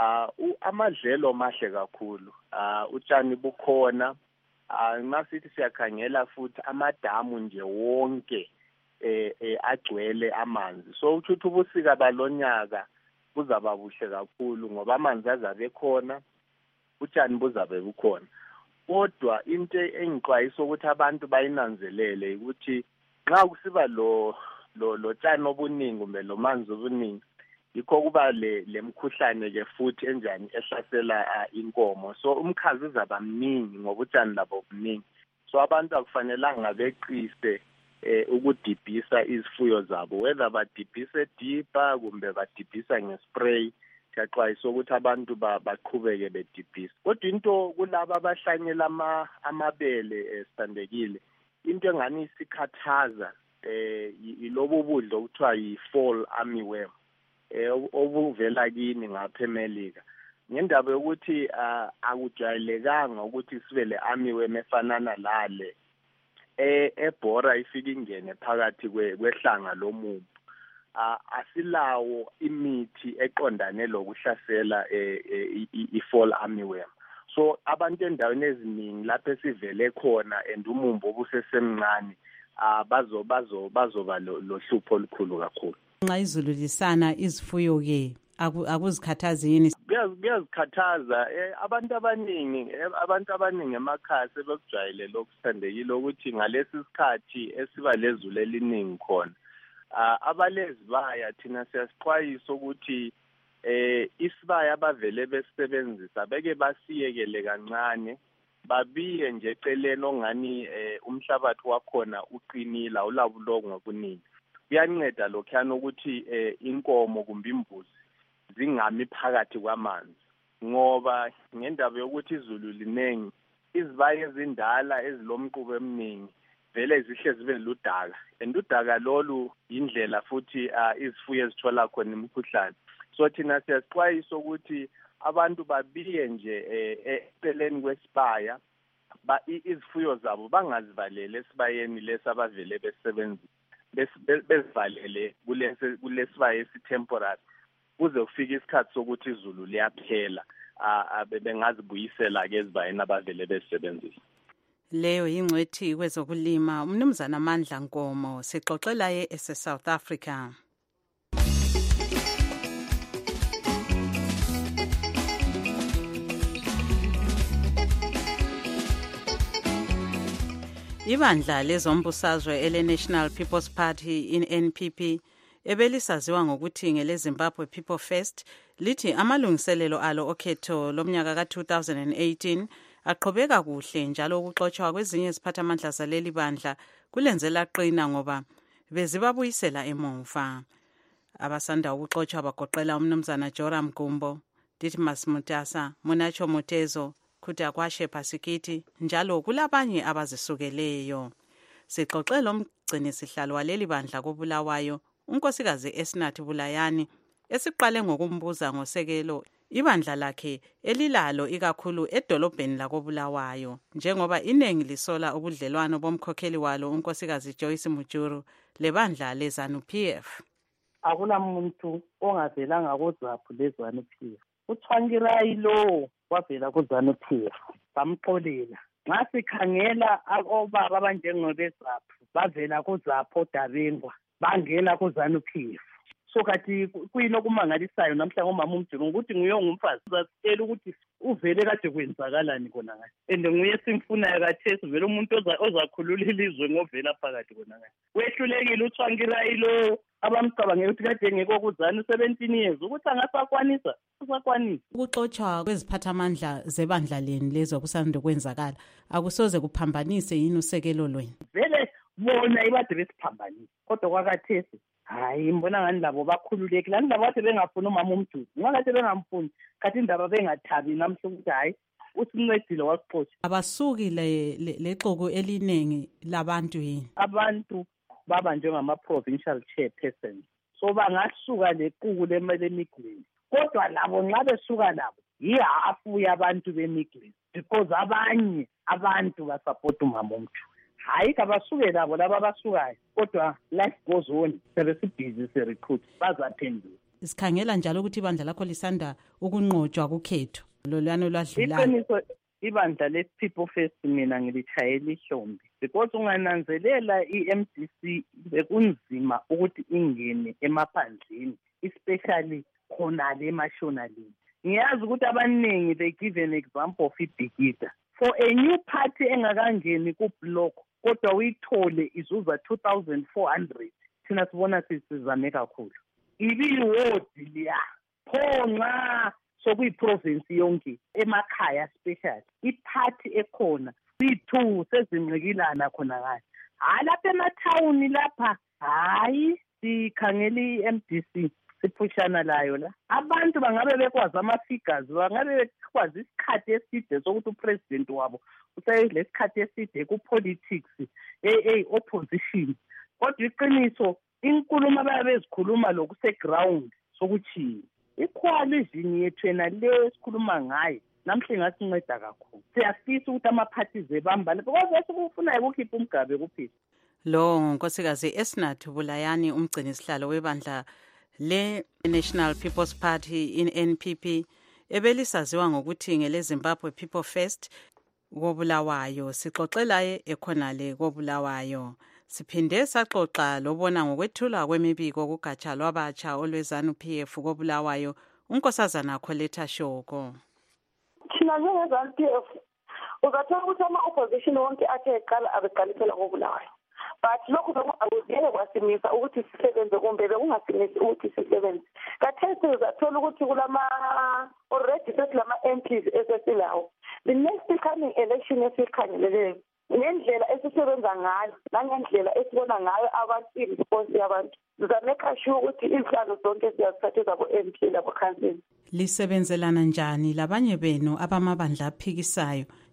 uh amadlelo mahle kakhulu, uh utshani bukhona, uh masithi siyakhangela futhi amadamu nje wonke eh, eh agcwele amanzi. So uthi ubusika balonyaka buzaba buhle kakhulu ngoba amanzi azabe khona, utshani buzabe bukhona. Kodwa into engixwayisa ukuthi abantu bayinanzelele ukuthi nxa kusiba lo lo lo tshani obuningi kumbe lo manzi obuningi, yikho kuba le lemkhuhlane ke futhi enjani ehlasela uh, inkomo. So umkhazi uzaba mningi ngoba utshani labo buningi. So abantu akufanelanga beqise eh ukudibhisa izifuyo zabo, whether badibhise deeper kumbe badibhisa ngespray. Siyaxwayisa ukuthi abantu baqhubeke bedibhisa. Kodwa into kulabo abahlanyela ama amabele esithandekile, into engani isikhathaza eh ilobo budlo okuthiwa yi-fall armyworm eh obuvela kini ngapha eMelika, ngendaba yokuthi uh, akujwayelekanga ukuthi sibe le armyworm efanana lale eh ebhora ifika ingene phakathi kwehlanga lomumbu. Uh, asilawo imithi eqondane lokuhlasela eh, i-fall armyworm. So abantu endaweni eziningi lapho esivele khona and umumbu obusesemncane uh, bazo bazo bazoba lohlupho olukhulu kakhulu. Nxa izulu lisana izifuyo ke akuzikhathazi yini? Kuyazikhathaza eh, abantu abaningi abantu abaningi emakhaya sebekujwayele lokusithandekile ukuthi ngalesi sikhathi esiba lezulu eliningi khona uh, abalezi baya thina siyasixwayisa ukuthi eh isibaya abavele besebenzisa beke basiyekele kancane, babiye nje eceleni ongani eh, umhlabathi wakhona uqinile awulabulongo obuningi. Kuyanceda lokhana ukuthi eh, inkomo kumbe imbuzi zingami phakathi kwamanzi, ngoba ngendaba yokuthi izulu linengi, izibaya ezindala ezilomqubo eminingi vele zihle zibe ludaka, and udaka lolu indlela futhi uh, izifuyo ezithola khona imikhuhlane. So thina siyasixwayisa ukuthi abantu babiye nje eceleni kwesibaya, ba izifuyo zabo bangazivalele esibayeni lesabavele besebenzisa, besivalele kulesi kulesibaya esitemporary kuze kufike isikhathi sokuthi izulu liyaphela, bengazibuyisela ke ezibayeni abavele besebenzisa. Leyo yingcwethi kwezokulima umnumzana Amandla Nkomo, sixoxela ye ese South Africa. Ibandla lezombusazwe ele National People's Party in N P P ebelisaziwa ngokuthi ngele Zimbabwe People First lithi amalungiselelo alo okhetho lomnyaka ka two thousand eighteen aqhubeka kuhle njalo ukuxoxwa kwezinye iziphathamandla zaleli bandla kulenzela qina ngoba bezibabuyisela emuva. Abasanda ukuxoxwa bagoqela umnumzana Joram Gumbo, Ditmas Mutasa, Munacho Mutezo, Kutakwashe Pasikiti njalo kulabanye abazisukeleyo. Sixoxela umgcini sihlalo waleli bandla koBulawayo unkosikazi Esnathi Bulayani esiqale ngokumbuza ngosekelo ibandla lakhe elilalo ikakhulu edolobheni lakoBulawayo njengoba inengi lisola ubudlelwano bomkhokheli walo unkosikazi Joyce Mujuru lebandla leZANU P F. Akulamuntu ongavelanga koZaphu leZANU P F. Uthwangirai lo wavela kuZANU P F bamxolela. Nxa sikhangela obaba abanjengobeZaphu bavela kuZaphu Dabengwa bangena kuZANU P F. So kati kuyino kumangalisayo namhla ngomama uMjulu ukuthi nguye ngumfazi uzasitshela ukuthi uvele kade kwenzakalani kona ngathi ende nguye simfunayo kathesi vele umuntu ozakhulula ilizwe ngovela phakathi kona ngathi wehlulekile uthwangirai lo abamcabangela ukuthi kade ngeke kuZANU seventeen years ukuthi angasakwanisa usakwanisa. Ukuxoxwa kweziphathamandla zebandla leni lezo kusanda kwenzakala akusoze kuphambanise yini usekelo lweni? Vele bona ibade besiphambanisa kodwa kwakathesi hayi mbona ngani labo bakhululekile lani labo bathi bengafuna umama uMjulu ngakade bengamfuni kathi indaba bengathabi namhla ukuthi hayi usincedile wasixoxa. Abasuki le lexoko elinengi labantu yini? Abantu baba njengama provincial chairperson so bangasuka lequku lemigwini kodwa labo nxa besuka labo yihafu yabantu bemigwini because abanye abantu basupport umama uMjulu. Hayi kabasuke labo laba basukayo kodwa life goes on sebesibhizi se recruit bazaphendula. Sikhangela njalo ukuthi ibandla lakho lisanda ukunqotshwa kukhetho lolwano lwadlulayo. Iqiniso ibandla le People First mina ngilitshayela ihlombe because ungananzelela i-M D C bekunzima ukuthi ingene emaphandleni especially khona le emashonalini. Ngiyazi ukuthi abaningi they give an example of iBhikida for a new party engakangeni ku block kodwa uyithole izuza two thousand four hundred thina sibona sisizame kakhulu. Ibiwodi liya khona sokuyiprovince yonke emakhaya special iparty ekhona ithu sezinqikilana khona ngathi hayi lapha emathawuni lapha hayi sikhangela i-M D C siphushana layo la abantu bangabe bekwazi ama-figures bangabe bekwazi isikhathi eside sokuthi upresident wabo uselesikhathi eside ku-politics e-opposition kodwa iqiniso inkulumo abayabe bezikhuluma lokuseground sokuthini icoalition yethu yena le sikhuluma ngayo namhle ingasinceda kakhulu siyafisa ukuthi ama-parties ebambane because esikufunayo ukukhipha umgabe kuphela. Lo nkosikazi Esnathi Bulayani umgcini sihlalo webandla le National People's Party in N P P ebelisaziwa ngokuthi ngele Zimbabwe People First koBulawayo. Sixoxela ekhonale koBulawayo. Siphinde saxoxa lobona ngokwethula kwemibiko kugatsha lwabatsha olweZANU P F koBulawayo unkosazana Coletta Shoko. Thina njengeZANU P F uzathola ukuthi ama-opposition wonke athe eqala abeqalisela koBulawayo but lokhu akuzele kwasimisa ukuthi sisebenze kumbe bekungasimisi ukuthi sisebenze. Kathesi uzathola ukuthi kulama already sesilama-M Ps esesilawo. The next coming election esikhangeleleyo ngendlela esisebenza ngayo nangendlela esibona ngayo abantu iresponse yabantu sizameka sure ukuthi inhlalo zonke siyazithatha zabo-M P labo-council. Lisebenzelana njani labanye benu abamabandla aphikisayo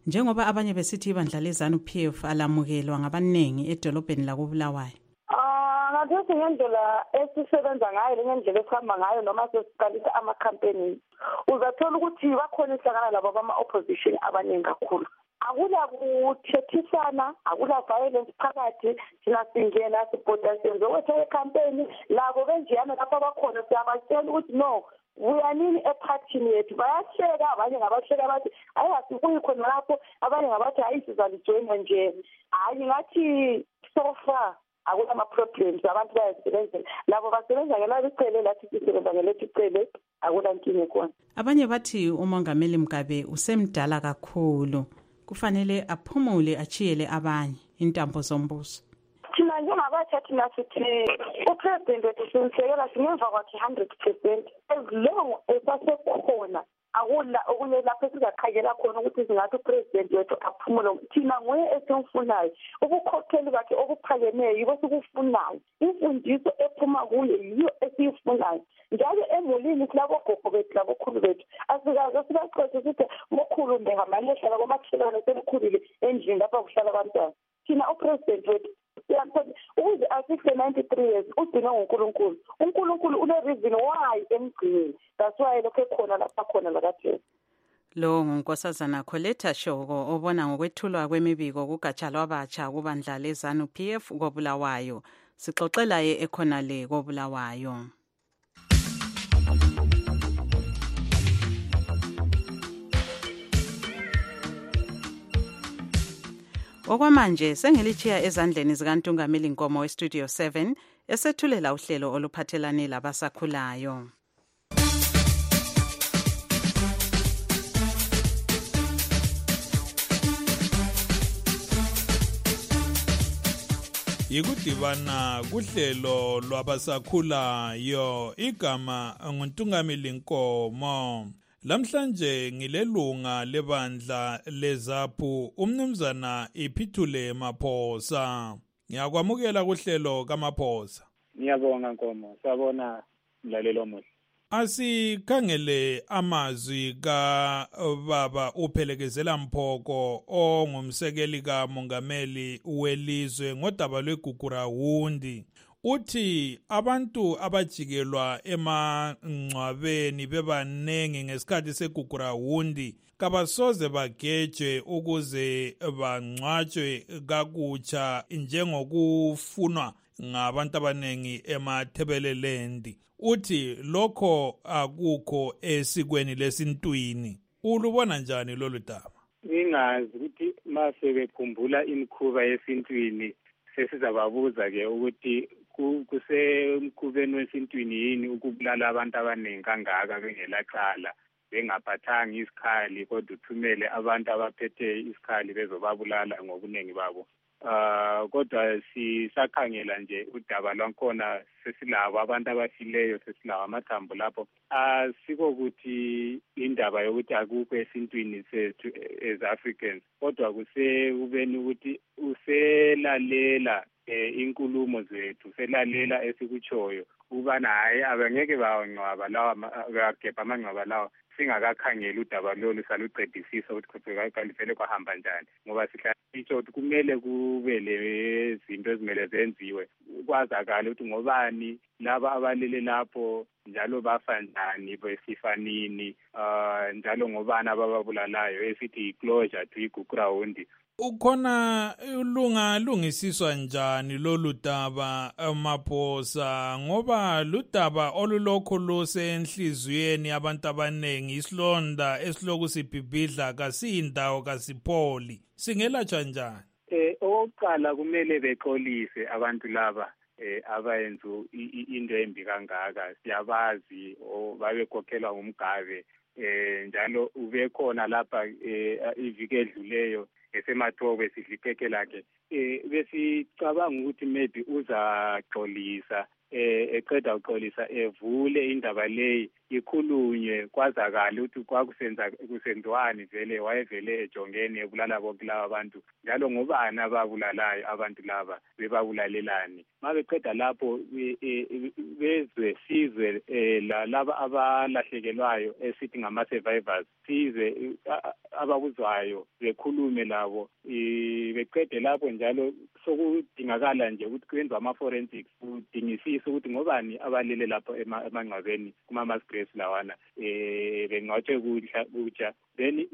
njengoba abanye besithi ibandla leZANU-P F alamukelwa ngabaningi edolobheni lakobulawayo? Ngathi ngendlela esisebenza ngayo ngendlela esihamba ngayo noma sesiqalisa ama-campaigns uzathola ukuthi bakhona ihlangana labo bama-opposition abaningi kakhulu. Akula kuthethisana, akula violence phakathi, thina singena sibhoda senze wethe icampaign labo benjiyana lapha bakhona siyabatshela ukuthi no uyanini ephathini yethu bayahleka abanye ngabahleka bathi ayasikuyi khona lapho abanye ngabathi ayisizalijwenga nje hayi ngathi so far akula ma-problems abantu bayasebenzela labo basebenza ngelabo icele lathi sisebenza ngelethu icele akula nkinga khona. Abanye bathi umongameli Mugabe usemdala kakhulu kufanele aphumule achiyele abanye intambo zombuso. Thina njengabatsha thina sithi upresident wethu simsekela singemva kwakhe one hundred percent as long esasekhona akula okunye lapho sizakhangela khona ukuthi singathi upresident wethu aphumule. Thina nguye esimfunayo ubukhokheli bakhe obuphakemeyo yibo sikufunayo imfundiso ephuma kuye yiyo esiyifunayo njalo emulini silabo gogo bethu labo khulu bethu asikaze sibaxoxe sithi mokhulu ndengamalehla labo makhelwane semkhulile endlini lapha kuhlala abantwana. Thina upresident wethu ukuze asixhe ninety-three years udinwe nguNkulunkulu. uNkulunkulu une-reason why emgcinile, that's why lokho ekhona lapha khona lakaJesu. Lo ngunkosazana Coletta Shoko obona ngokwethulwa kwemibiko kugatsha lwabatsha kubandla leZANU-P F kobulawayo. Sixoxela ye ekhona le kobulawayo. Okwamanje sengilitshiya ezandleni zikaNtungameli Nkomo weStudio seven esethulela uhlelo oluphathelane labasakhulayo. Yikudibana kuhlelo lwabasakhulayo igama nguNtungameli Nkomo. Lamhlanje ngilelunga lebandla leZAPU umnumzana Iphithule Maphosa. Ngiyakwamukela kuhlelo kaMaphosa. Ngiyabonga Nkomo, sabona mlalelo omuhle. Asikhangele amazwi ka baba uPhelekezela Mphoko ongumsekeli kamongameli welizwe ngodaba lweGugurawundi. Uthi abantu abajikelwa emangcwabeni bebanengi ngesikhathi segugurawundi kabasoze bageje ukuze bangcwatshwe kakutsha njengokufunwa ngabantu abanengi emathebelelendi. Uthi lokho akukho esikweni lesintwini. Ulubona njani lolu daba? Ngingazi ukuthi mase bekhumbula imikhuba yesintwini sesizababuza ke ukuthi kusemkhubeni wesintwini yini ukubulala abantu abaningi kangaka bengelaqala bengaphathanga isikhali kodwa uthumele abantu abaphethe isikhali bezobabulala ngobuningi babo. Uh, kodwa sisakhangela nje udaba lwakhona sesilabo abantu abafileyo sesilawo amathambo lapho asiko ukuthi indaba yokuthi akukho esintwini sethu as Africans kodwa kusekubeni ukuthi uselalela eh, inkulumo zethu selalela esikuchoyo ubana hayi abangeke bawangcwaba lawa bagebha amangcwaba lawa singakakhangela udaba lolu saluqedisisa ukuthi kalifele kwahamba njani ngoba sihlala itsho ukuthi kumele kube le zinto ezimele zenziwe kwazakala ukuthi ngobani laba abalele lapho njalo bafa njani besifanini uh, njalo ngobani abababulalayo esithi closure to igugurawundi. Ukhona ulunga lungisiswa njani lolu daba Maphosa ngoba ludaba olulokho lusenhliziyweni abantu abanengi isilonda esiloku sibhibhidla kasindawo kasipholi singelatshwa njani? Eh oqala kumele bexolise abantu laba eh abayenza into embi kangaka siyabazi babekhokhelwa ngumgabe eh njalo ubekhona lapha iviki edluleyo esemathobe sidlipheke lakhe eh besicabanga ukuthi maybe uzaxolisa eqeda uxolisa evule indaba leyi ikhulunywe kwazakala ukuthi kwakusenza kusenziwani vele wayevele ejongene ebulala bonke laba abantu njalo ngobani ababulalayo abantu laba bebabulalelani mabeqeda lapho bezwe sizwe laba abalahlekelwayo esithi ngama survivors sizwe abakuzwayo bekhulume labo beqede lapho njalo sokudingakala nje ukuthi kwenziwe ama-forensics kudingisise ukuthi ngobani abalele lapho emangcwabeni kuma-mass graves lawana um bengcwatshwe kutsha then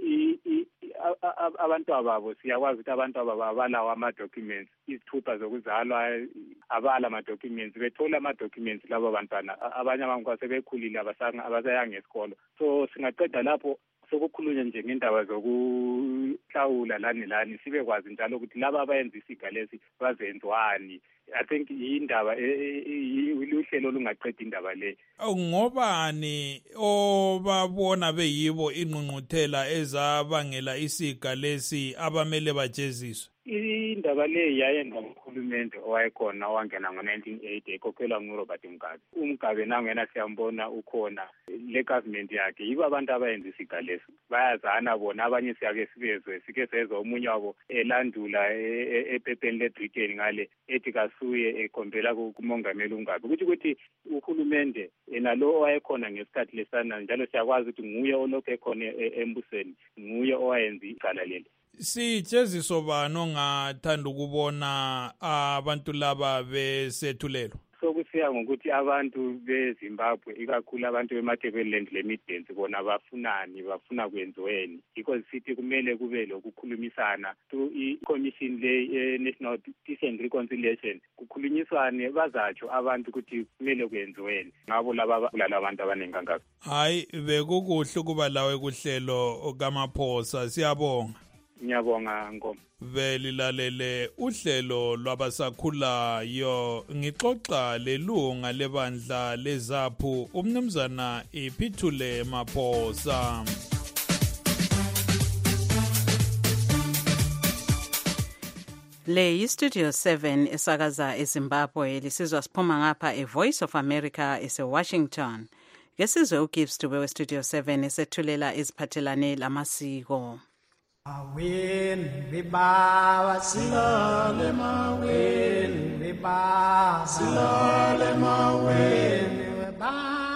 abantu ababo siyakwazi ukuthi abantu ababo abalawo ama-documents izithupha zokuzalwa abala ama-documents bethola ama-documents labo bantwana abanye abangu sebekhulile abasayanga esikolo so singaqeda lapho sokukhulunywa nje ngendaba zokuhlawula lani lani sibekwazi njalo ukuthi laba abayenza isiga lesi bazenziwani I think indaba uhlelo olungaqeda indaba le ngobani obabona beyibo ingqungquthela ezabangela isiga lesi abamele bajeziswe indaba le yayenza ngumkhulumende owayekhona owangena ngo-nineteen eighty ekhokhelwa nguRobert Mugabe. uMugabe nangena siyambona ukhona le government yakhe yibo abantu abayenza isiga lesi bayazana bona abanye siyake sibezwe sike sezwe omunye wabo elandula ephepheni le-Britain ngale ethi kasuye ekhombela kumongameli uMugabe ukuthi ukuthi uhulumende nalo owayekhona ngesikhathi lesana njalo siyakwazi ukuthi nguye olokhu ekhona embusweni nguye owayenza icala leli. Sijeziso bani ongathanda ukubona abantu laba besethulelwa? Sokusiya ngokuthi abantu beZimbabwe ikakhulu abantu bemaTebeleland leMidlands bona bafunani bafuna kwenziweni because sithi kumele kube lokukhulumisana to i-commission le National Peace and Reconciliation kukhulunyiswane bazatsho abantu ukuthi kumele kwenziweni ngabo laba bulala abantu abaningi kangaka. Hayi bekukuhle kuba lawe kuhlelo kaMaphosa siyabonga. Ngiyabonga Nkomo. Belilalele uhlelo lwabasakhulayo ngixoxa lelunga lebandla leZAPHU umnumzana Iphithule Maphosa. Le yiStudio seven esakaza eZimbabwe lisizwa siphuma ngapha eVoice of America eseWashington. Ngesizwe uGibbs Dube weStudio seven esethulela iziphathelane lamasiko. Awen beba silale mawen beba silale mawen beba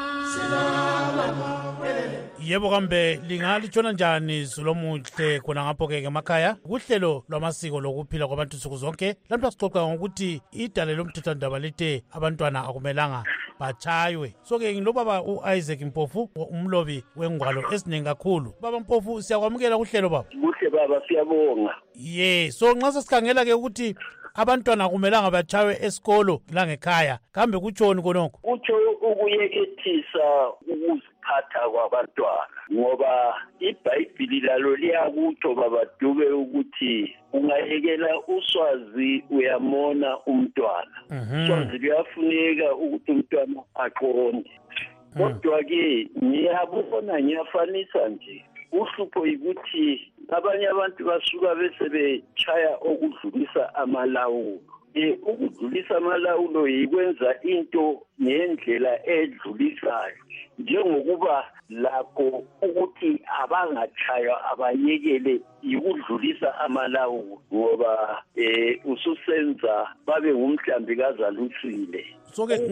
silale mawen. Yebo kambe lingalijona njani Zulomuhle khona ngapho ke emakhaya kuhlelo lwamasiko lokuphila kwabantu nsuku zonke lamhla sixoxa ngokuthi idale lomthethwandaba lithe abantwana akumelanga bachaywe so ke ngilobaba uIsaac Mpofu umlobi wengwalo esiningi kakhulu baba Mpofu siyakwamukela kuhlelo baba. Kuhle baba siyabonga. Ye so nxa sesikhangela ke ukuthi abantwana akumelanga bachaywe esikolo la ngekhaya kambe kutshoni konokho? Kutsho ukuyekethisa ukuziphatha kwabantwana ngoba iBhayibhili lalo liyakutsho baba Dube ukuthi ungayekela uswazi uyamona umntwana. Uswazi luyafuneka ukuthi umntwana aqonde. Kodwa ke ngiyabona ngiyafanisa nje uhlupho yikuthi abanye abantu basuka bese bechaya okudlulisa amalawulo. Eh ukudlulisa amalawulo yikwenza into ngendlela edlulisayo njengokuba lakho ukuthi abangachaywa abayekele ikudlulisa amalawulo ngoba eh ususenza babe ngumhlambi kazalusile. So ke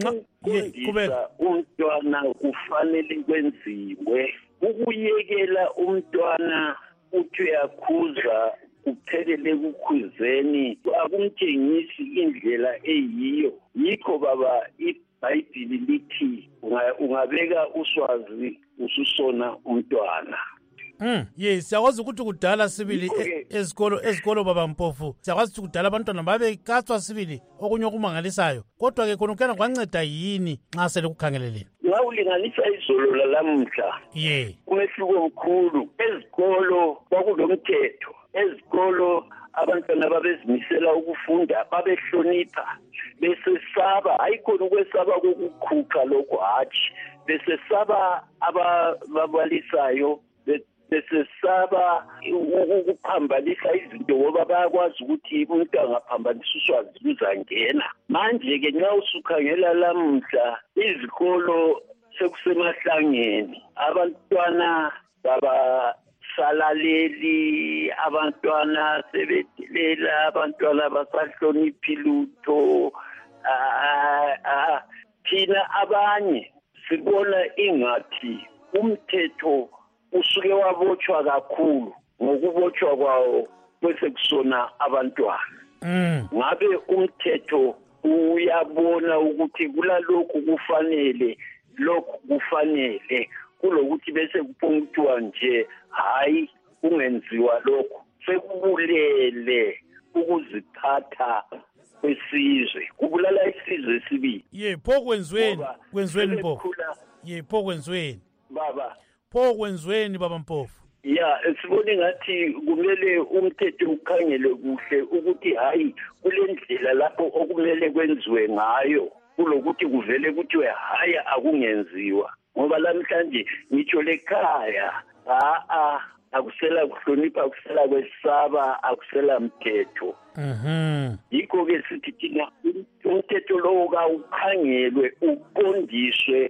kubeka umntwana kufanele kwenziwe ukuyekela umntwana uthi uyakhuza kuphelele kukhuzeni akumtshengisi indlela eyiyo yikho baba iBhayibhili lithi ungabeka uswazi ususona umntwana. Mm yes siyakwazi ukuthi kudala sibili ezikolo ezikolo baba Mpofu siyakwazi ukuthi kudala abantwana babe kathwa sibili okunye okumangalisayo kodwa ke khona ukena kwanceda yini nxa sele kukhangeleleni? Ngawulinganisa izolo lalamhla ye umehluko omkhulu ezikolo kwakulomthetho ezikolo abantwana babezimisela ukufunda babehlonipha besesaba ayikhona ukwesaba kokukhuqa lokho hatshi besesaba ababalisayo besesaba ukuphambanisa izinto ngoba bayakwazi ukuthi umuntu angaphambanisa uswazi luzangena. Manje-ke nxa usukhangela lamhla izikolo sekusemahlangeni, abantwana babasalaleli, abantwana sebedelela, abantwana basahloniphi lutho. Thina abanye sibona ingathi umthetho usuke wabotshwa kakhulu ngokubotshwa kwawo bese kusona abantwana. Ngabe umthetho uyabona ukuthi kulalokhu kufanele, lokhu kufanele, kulokuthi bese kuphunguthiwa nje hayi kungenziwa lokhu. Sekubulele ukuziphatha kwesizwe, kubulala isizwe sibili. Ye pho kwenziweni, kwenziweni Mpofu. Ye pho kwenziweni baba, pho kwenziweni baba Mpofu. Ya sibone ngathi kumele umthetho ukhangele kuhle ukuthi hayi kule ndlela lapho okumele kwenziwe ngayo kulokuthi kuvele kuthiwe hayi akungenziwa. Ngoba namhlanje ngitsho lekhaya a a akusela kuhlonipha, akusela kwesaba, akusela mthetho. Mhm. Yikho ke sithi thina umthetho lo kawukhangelwe, uqondiswe,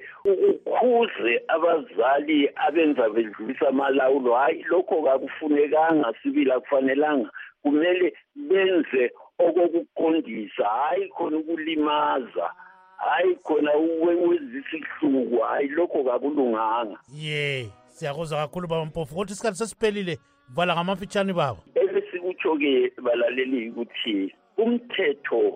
ukhuze abazali abenza bedlulisa amalawulo. Hayi lokho kakufunekanga, sibila kufanelanga, kumele benze okokuqondisa, hayi khona ukulimaza, hayi khona ukwenzisa ihluku, hayi lokho kakulunganga. Ye siyakuzwa kakhulu baba Mpofu, kodwa isikhathi sesiphelile, vala ngamafitshane baba. Esikutsho-ke balaleli ukuthi umthetho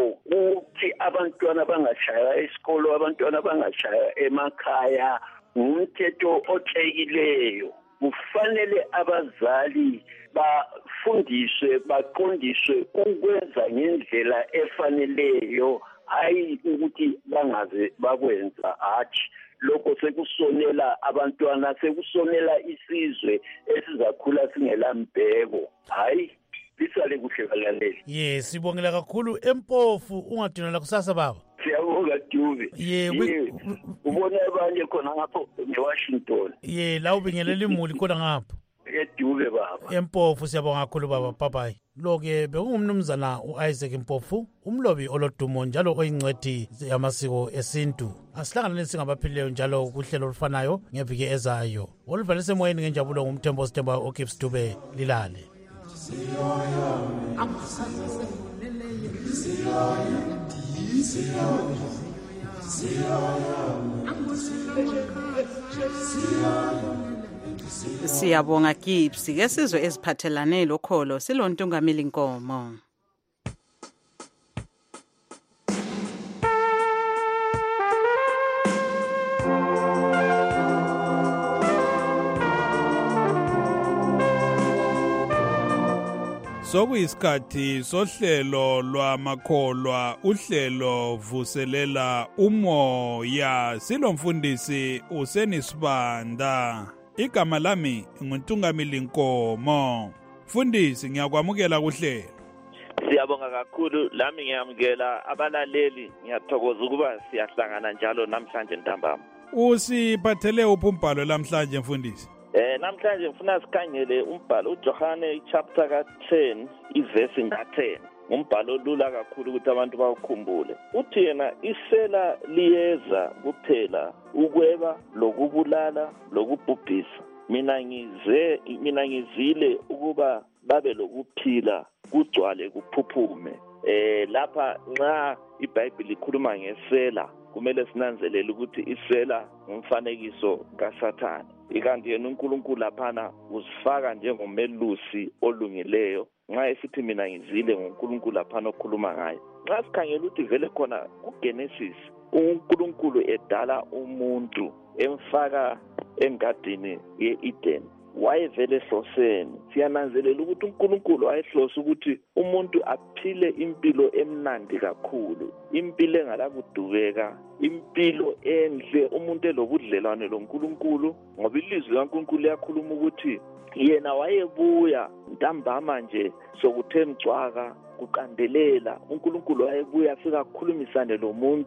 wokuthi abantwana bangashaya esikolo, abantwana bangashaya emakhaya, ngumthetho otshekileyo. Kufanele abazali bafundiswe, baqondiswe ukwenza ngendlela efaneleyo, hayi ukuthi bangaze bakwenza hatshi. Lokho sekusonela abantwana, sekusonela isizwe esizakhula singela mbheko. Hayi lisale kuhle balaleli. Ye sibongela kakhulu eMpofu, ungadinela kusasa baba. Siyabonga Dube. Ye ubona abanye khona ngapho eWashington. Ye la ubingelela imuli khona ngapho eDube baba. eMpofu siyabonga kakhulu baba. Bye bye. Lo-ke bekungumnumzana u-Isaac Mpofu, umlobi olodumo njalo oyincwedi yamasiko esintu. Asihlanganeni singabaphilileyo njalo kuhlelo olufanayo ngeviki ezayo oluvele semoyeni ngenjabulo ngumthembo Sithemba oKips Dube. Lilale. Siyabonga Gibbs, ke sizwe eziphathelane lokholo silontungameli Nkomo. Sokuyisikhathi sohlelo lwamakholwa, uhlelo vuselela umoya. Silomfundisi uSenisibanda. Igama lami nguNtungameli Nkomo. Mfundisi, ngiyakwamukela kuhlelo. Siyabonga kakhulu, lami ngiyamukela abalaleli. Ngiyathokoza ukuba siyahlangana njalo namhlanje ntambama. Usiphathele uphi umbhalo namhlanje mfundisi? Eh namhlanje ngifuna sikhangele umbhalo uJohane chapter ka ten iverse nga ten. Umbhalo lula kakhulu ukuthi abantu bawukhumbule. Uthi yena isela liyeza kuphela ukweba lokubulala lokubhubhisa. Mina ngize mina ngizile ukuba babe lokuphila kugcwale kuphuphume. Eh lapha nxa iBhayibheli ikhuluma ngesela kumele sinanzelele ukuthi isela ngumfanekiso kaSathane. Ikanti yena uNkulunkulu laphana uzifaka njengomelusi olungileyo. Nxa esithi mina ngizile ngoNkulunkulu laphana okhuluma ngayo. Nxa sikhangela ukuthi vele khona kuGenesis uNkulunkulu edala umuntu emfaka engadini yeEden. Wayevele hloseni. Siyananzelela ukuthi uNkulunkulu wayehlosa ukuthi umuntu aphile impilo emnandi kakhulu, impilo engalakudubeka, impilo enhle, umuntu elobudlelwane loNkulunkulu. Ngoba ilizwi kaNkulunkulu liyakhuluma ukuthi yena wayebuya ntambama nje sokuthe mcwaka kuqandelela. uNkulunkulu wayebuya afika ukukhulumisane lo muntu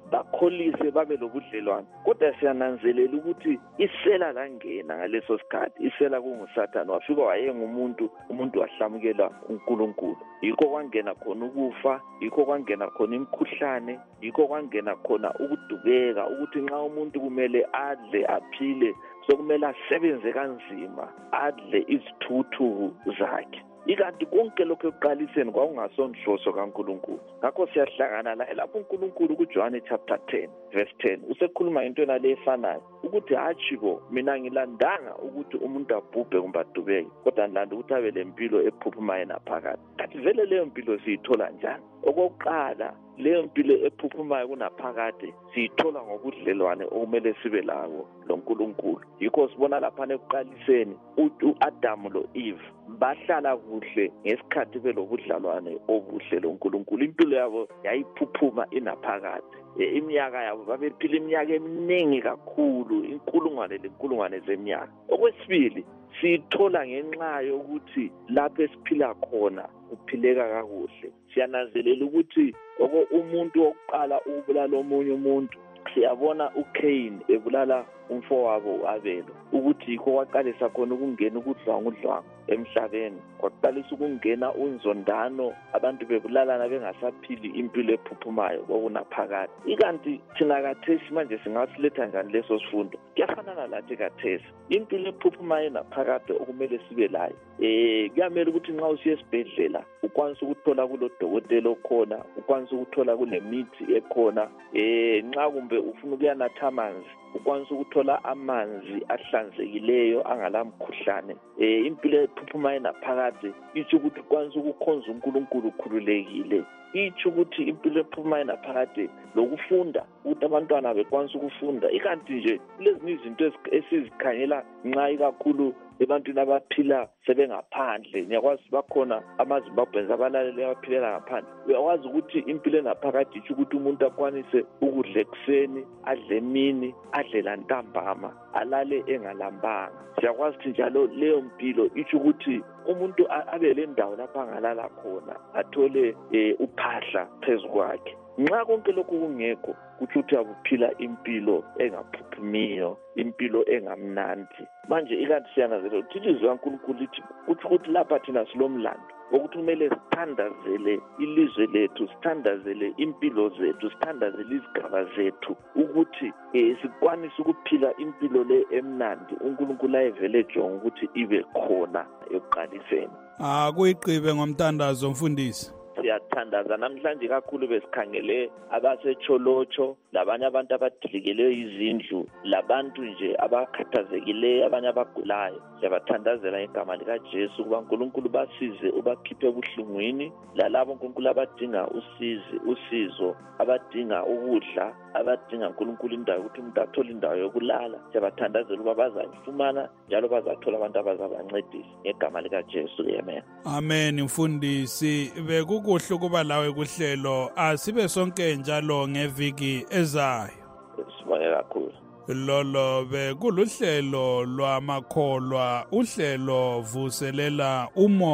bakholise babe lobudlelwane. Kodwa siyananzelela ukuthi isela langena ngaleso sikhathi, isela kunguSathane, wafika wayengumuntu, umuntu wahlamukela uNkulunkulu. Yikho kwangena khona ukufa, yikho kwangena khona imikhuhlane, yikho kwangena khona ukudubeka, ukuthi nxa umuntu kumele adle aphile sokumele asebenze kanzima adle izithuthu zakhe. Ikanti konke lokho ekuqaliseni kwakungasonhloso kaNkulunkulu. Ngakho siyahlangana la lapho uNkulunkulu kuJohn chapter ten verse ten usekhuluma into nale efanayo ukuthi hatshiko mina ngilandanga ukuthi umuntu abhubhe kumbe adubeke, kodwa ngilanda ukuthi abe lempilo ephuphumayo naphakade. Kanti vele leyo mpilo siyithola njani? Okokuqala, leyo mpilo ephuphumayo kunaphakade siyithola ngobudlelwane okumele sibe lawo loNkulunkulu. Yikho sibona lapha ekuqaliseni uAdam lo Eve bahlala kuhle ngesikhathi belobudlelwane obuhle loNkulunkulu. Impilo yabo yayiphuphuma inaphakade. Iminyaka yabo babephila iminyaka eminingi kakhulu, inkulungwane lenkulungwane zeminyaka. Okwesibili, sithola ngenxa yokuthi lapho esiphila khona kuphileka kakuhle. Siyananzelela ukuthi oko umuntu wokuqala ubulala omunye umuntu, siyabona uCain ebulala umfowabo uAbel, ukuthi yikho kwaqalisa khona ukungena ukudlwangudlwangu emhlabeni, kwaqalisa ukungena unzondano, abantu bebulalana bengasaphili impilo ephuphumayo okunaphakade. Ikanti thina kathesi manje singasiletha njani leso sifundo? Kuyafanana lathi kathesi, impilo ephuphumayo naphakade okumele sibe layo. Eh kuyamela ukuthi nxa usiya esibhedlela ukwanise ukuthola kulodokotela okhona, ukwanise ukuthola kulemithi ekhona. Eh nxa kumbe ufuna ukuyanatha amanzi ukwanise ukuthola amanzi ahlanzekileyo angalamkhuhlane. Eh impilo ephuphumayo naphakade itsho ukuthi ukwanise ukukhonza uNkulunkulu khululekile. Itsho ukuthi impilo ephuphumayo naphakade lokufunda, ukuthi abantwana bekwanise ukufunda. Ikanti nje lezi izinto esizikhanyela nxa ikakhulu ebantwini abaphila sebengaphandle. Niyakwazi bakhona amaZimbabweans abalalele abaphilela ngaphandle. Uyakwazi ukuthi impilo enaphakade itsho ukuthi umuntu akwanise ukudla ekuseni, adle emini, adle lantambama, alale engalambanga. Siyakwazi ukuthi njalo leyo mpilo itsho ukuthi umuntu abe le ndawo lapha angalala khona, athole uphahla phezu kwakhe. Nxa konke lokhu kungekho, kutsho ukuthi akuphila impilo engaphuphumiyo, impilo engamnandi. Manje ikanti siyanazela ukuthi ilizwi kaNkulunkulu lithi kutsho ukuthi lapha thina silomlando ukuthi kumele sithandazele ilizwe lethu, sithandazele impilo zethu, sithandazele izigaba zethu, ukuthi eh sikwanise ukuphila impilo le emnandi uNkulunkulu ayevele jonga ukuthi ibe khona ekuqaliseni. Ah kuyiqibe ngomthandazo mfundisi. Siyathandaza namhlanje kakhulu besikhangele abasecholocho, labanye abantu abadilikeleyo izindlu, labantu nje abakhathazekileyo, abanye abagulayo. Siyabathandazela igama likaJesu ukuba uNkulunkulu basize ubakhiphe ebuhlungwini, lalabo uNkulunkulu abadinga usizi usizo, abadinga ukudla, abadinga uNkulunkulu indawo ukuthi umuntu athole indawo yokulala. Siyabathandazela ukuba bazayifumana njalo bazathola abantu abazabancedisa ngegama likaJesu. Amen. Amen. Mfundisi, bekukuhle ukuba lawe kuhlelo, asibe sonke njalo ngeviki ezayo. Sibonge kakhulu. Lolo bekuluhlelo lwamakholwa, uhlelo vuselela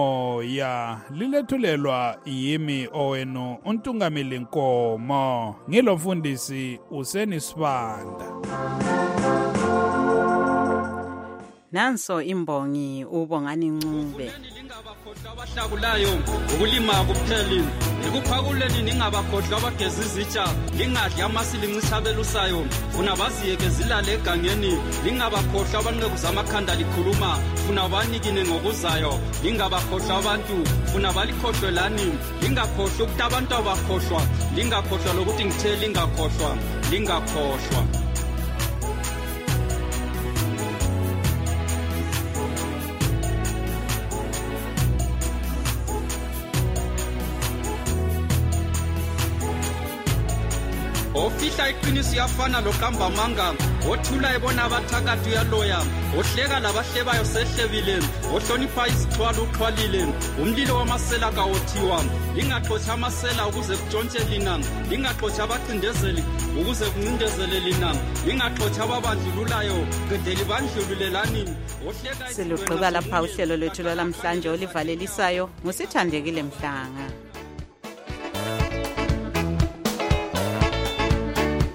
umoya, lilethulelwa yimi owenu uNtungameli Nkomo, ngilo mfundisi Useni Sibanda. Nanso imbongi uBongani Ncube. Abahlakulayo ukulima kuphela ngikuphakuleni ningabakhohlwa abageza izitsha, lingadli amasilinci abelusayo, funa baziyeke zilale egangeni, lingabakhohlwa abanqeku zamakhanda likhuluma, funa banikine ngokuzayo, lingabakhohlwa abantu, funa balikhohlwe lani, lingakhohlwa ukuthi abantu abakhohlwa, lingakhohlwa lokuthi ngithe lingakhohlwa, lingakhohlwa. Ofihla iqiniso yafana lokamba manga, othula ebona abathakathi uyaloya, ohleka labahlebayo sehlebile, ohlonipha izixhwalo uxhwalile, umlilo wamasela kawothiwa, lingaxotsha amasela ukuze kutshontshe lina, lingaxotsha abacindezeli ukuze kuncindezele lina, lingaxotsha ababandlululayo qedeli bandlululelani. Siluqhuba lapha uhlelo lwethu lwalamhlanje olivalelisayo ngusithandekile Mhlanga.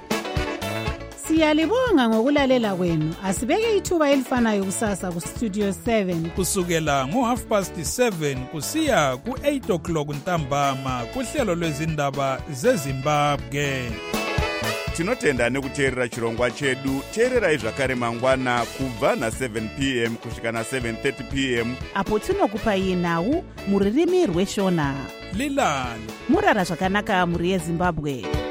Siyalibonga ngokulalela kwenu. Asibeke ithuba elifanayo kusasa ku Studio seven. Kusukela ngo half past seven kusiya ku eight o'clock ntambama kuhlelo lwezindaba zeZimbabwe. Tinotenda nekuteerera chirongwa chedu. Teererai zvakare mangwana kubva na seven p m kusvika na seven thirty p m apo tinokupai nhau muririmi rweshona. Lilani murara zvakanaka muri yeZimbabwe.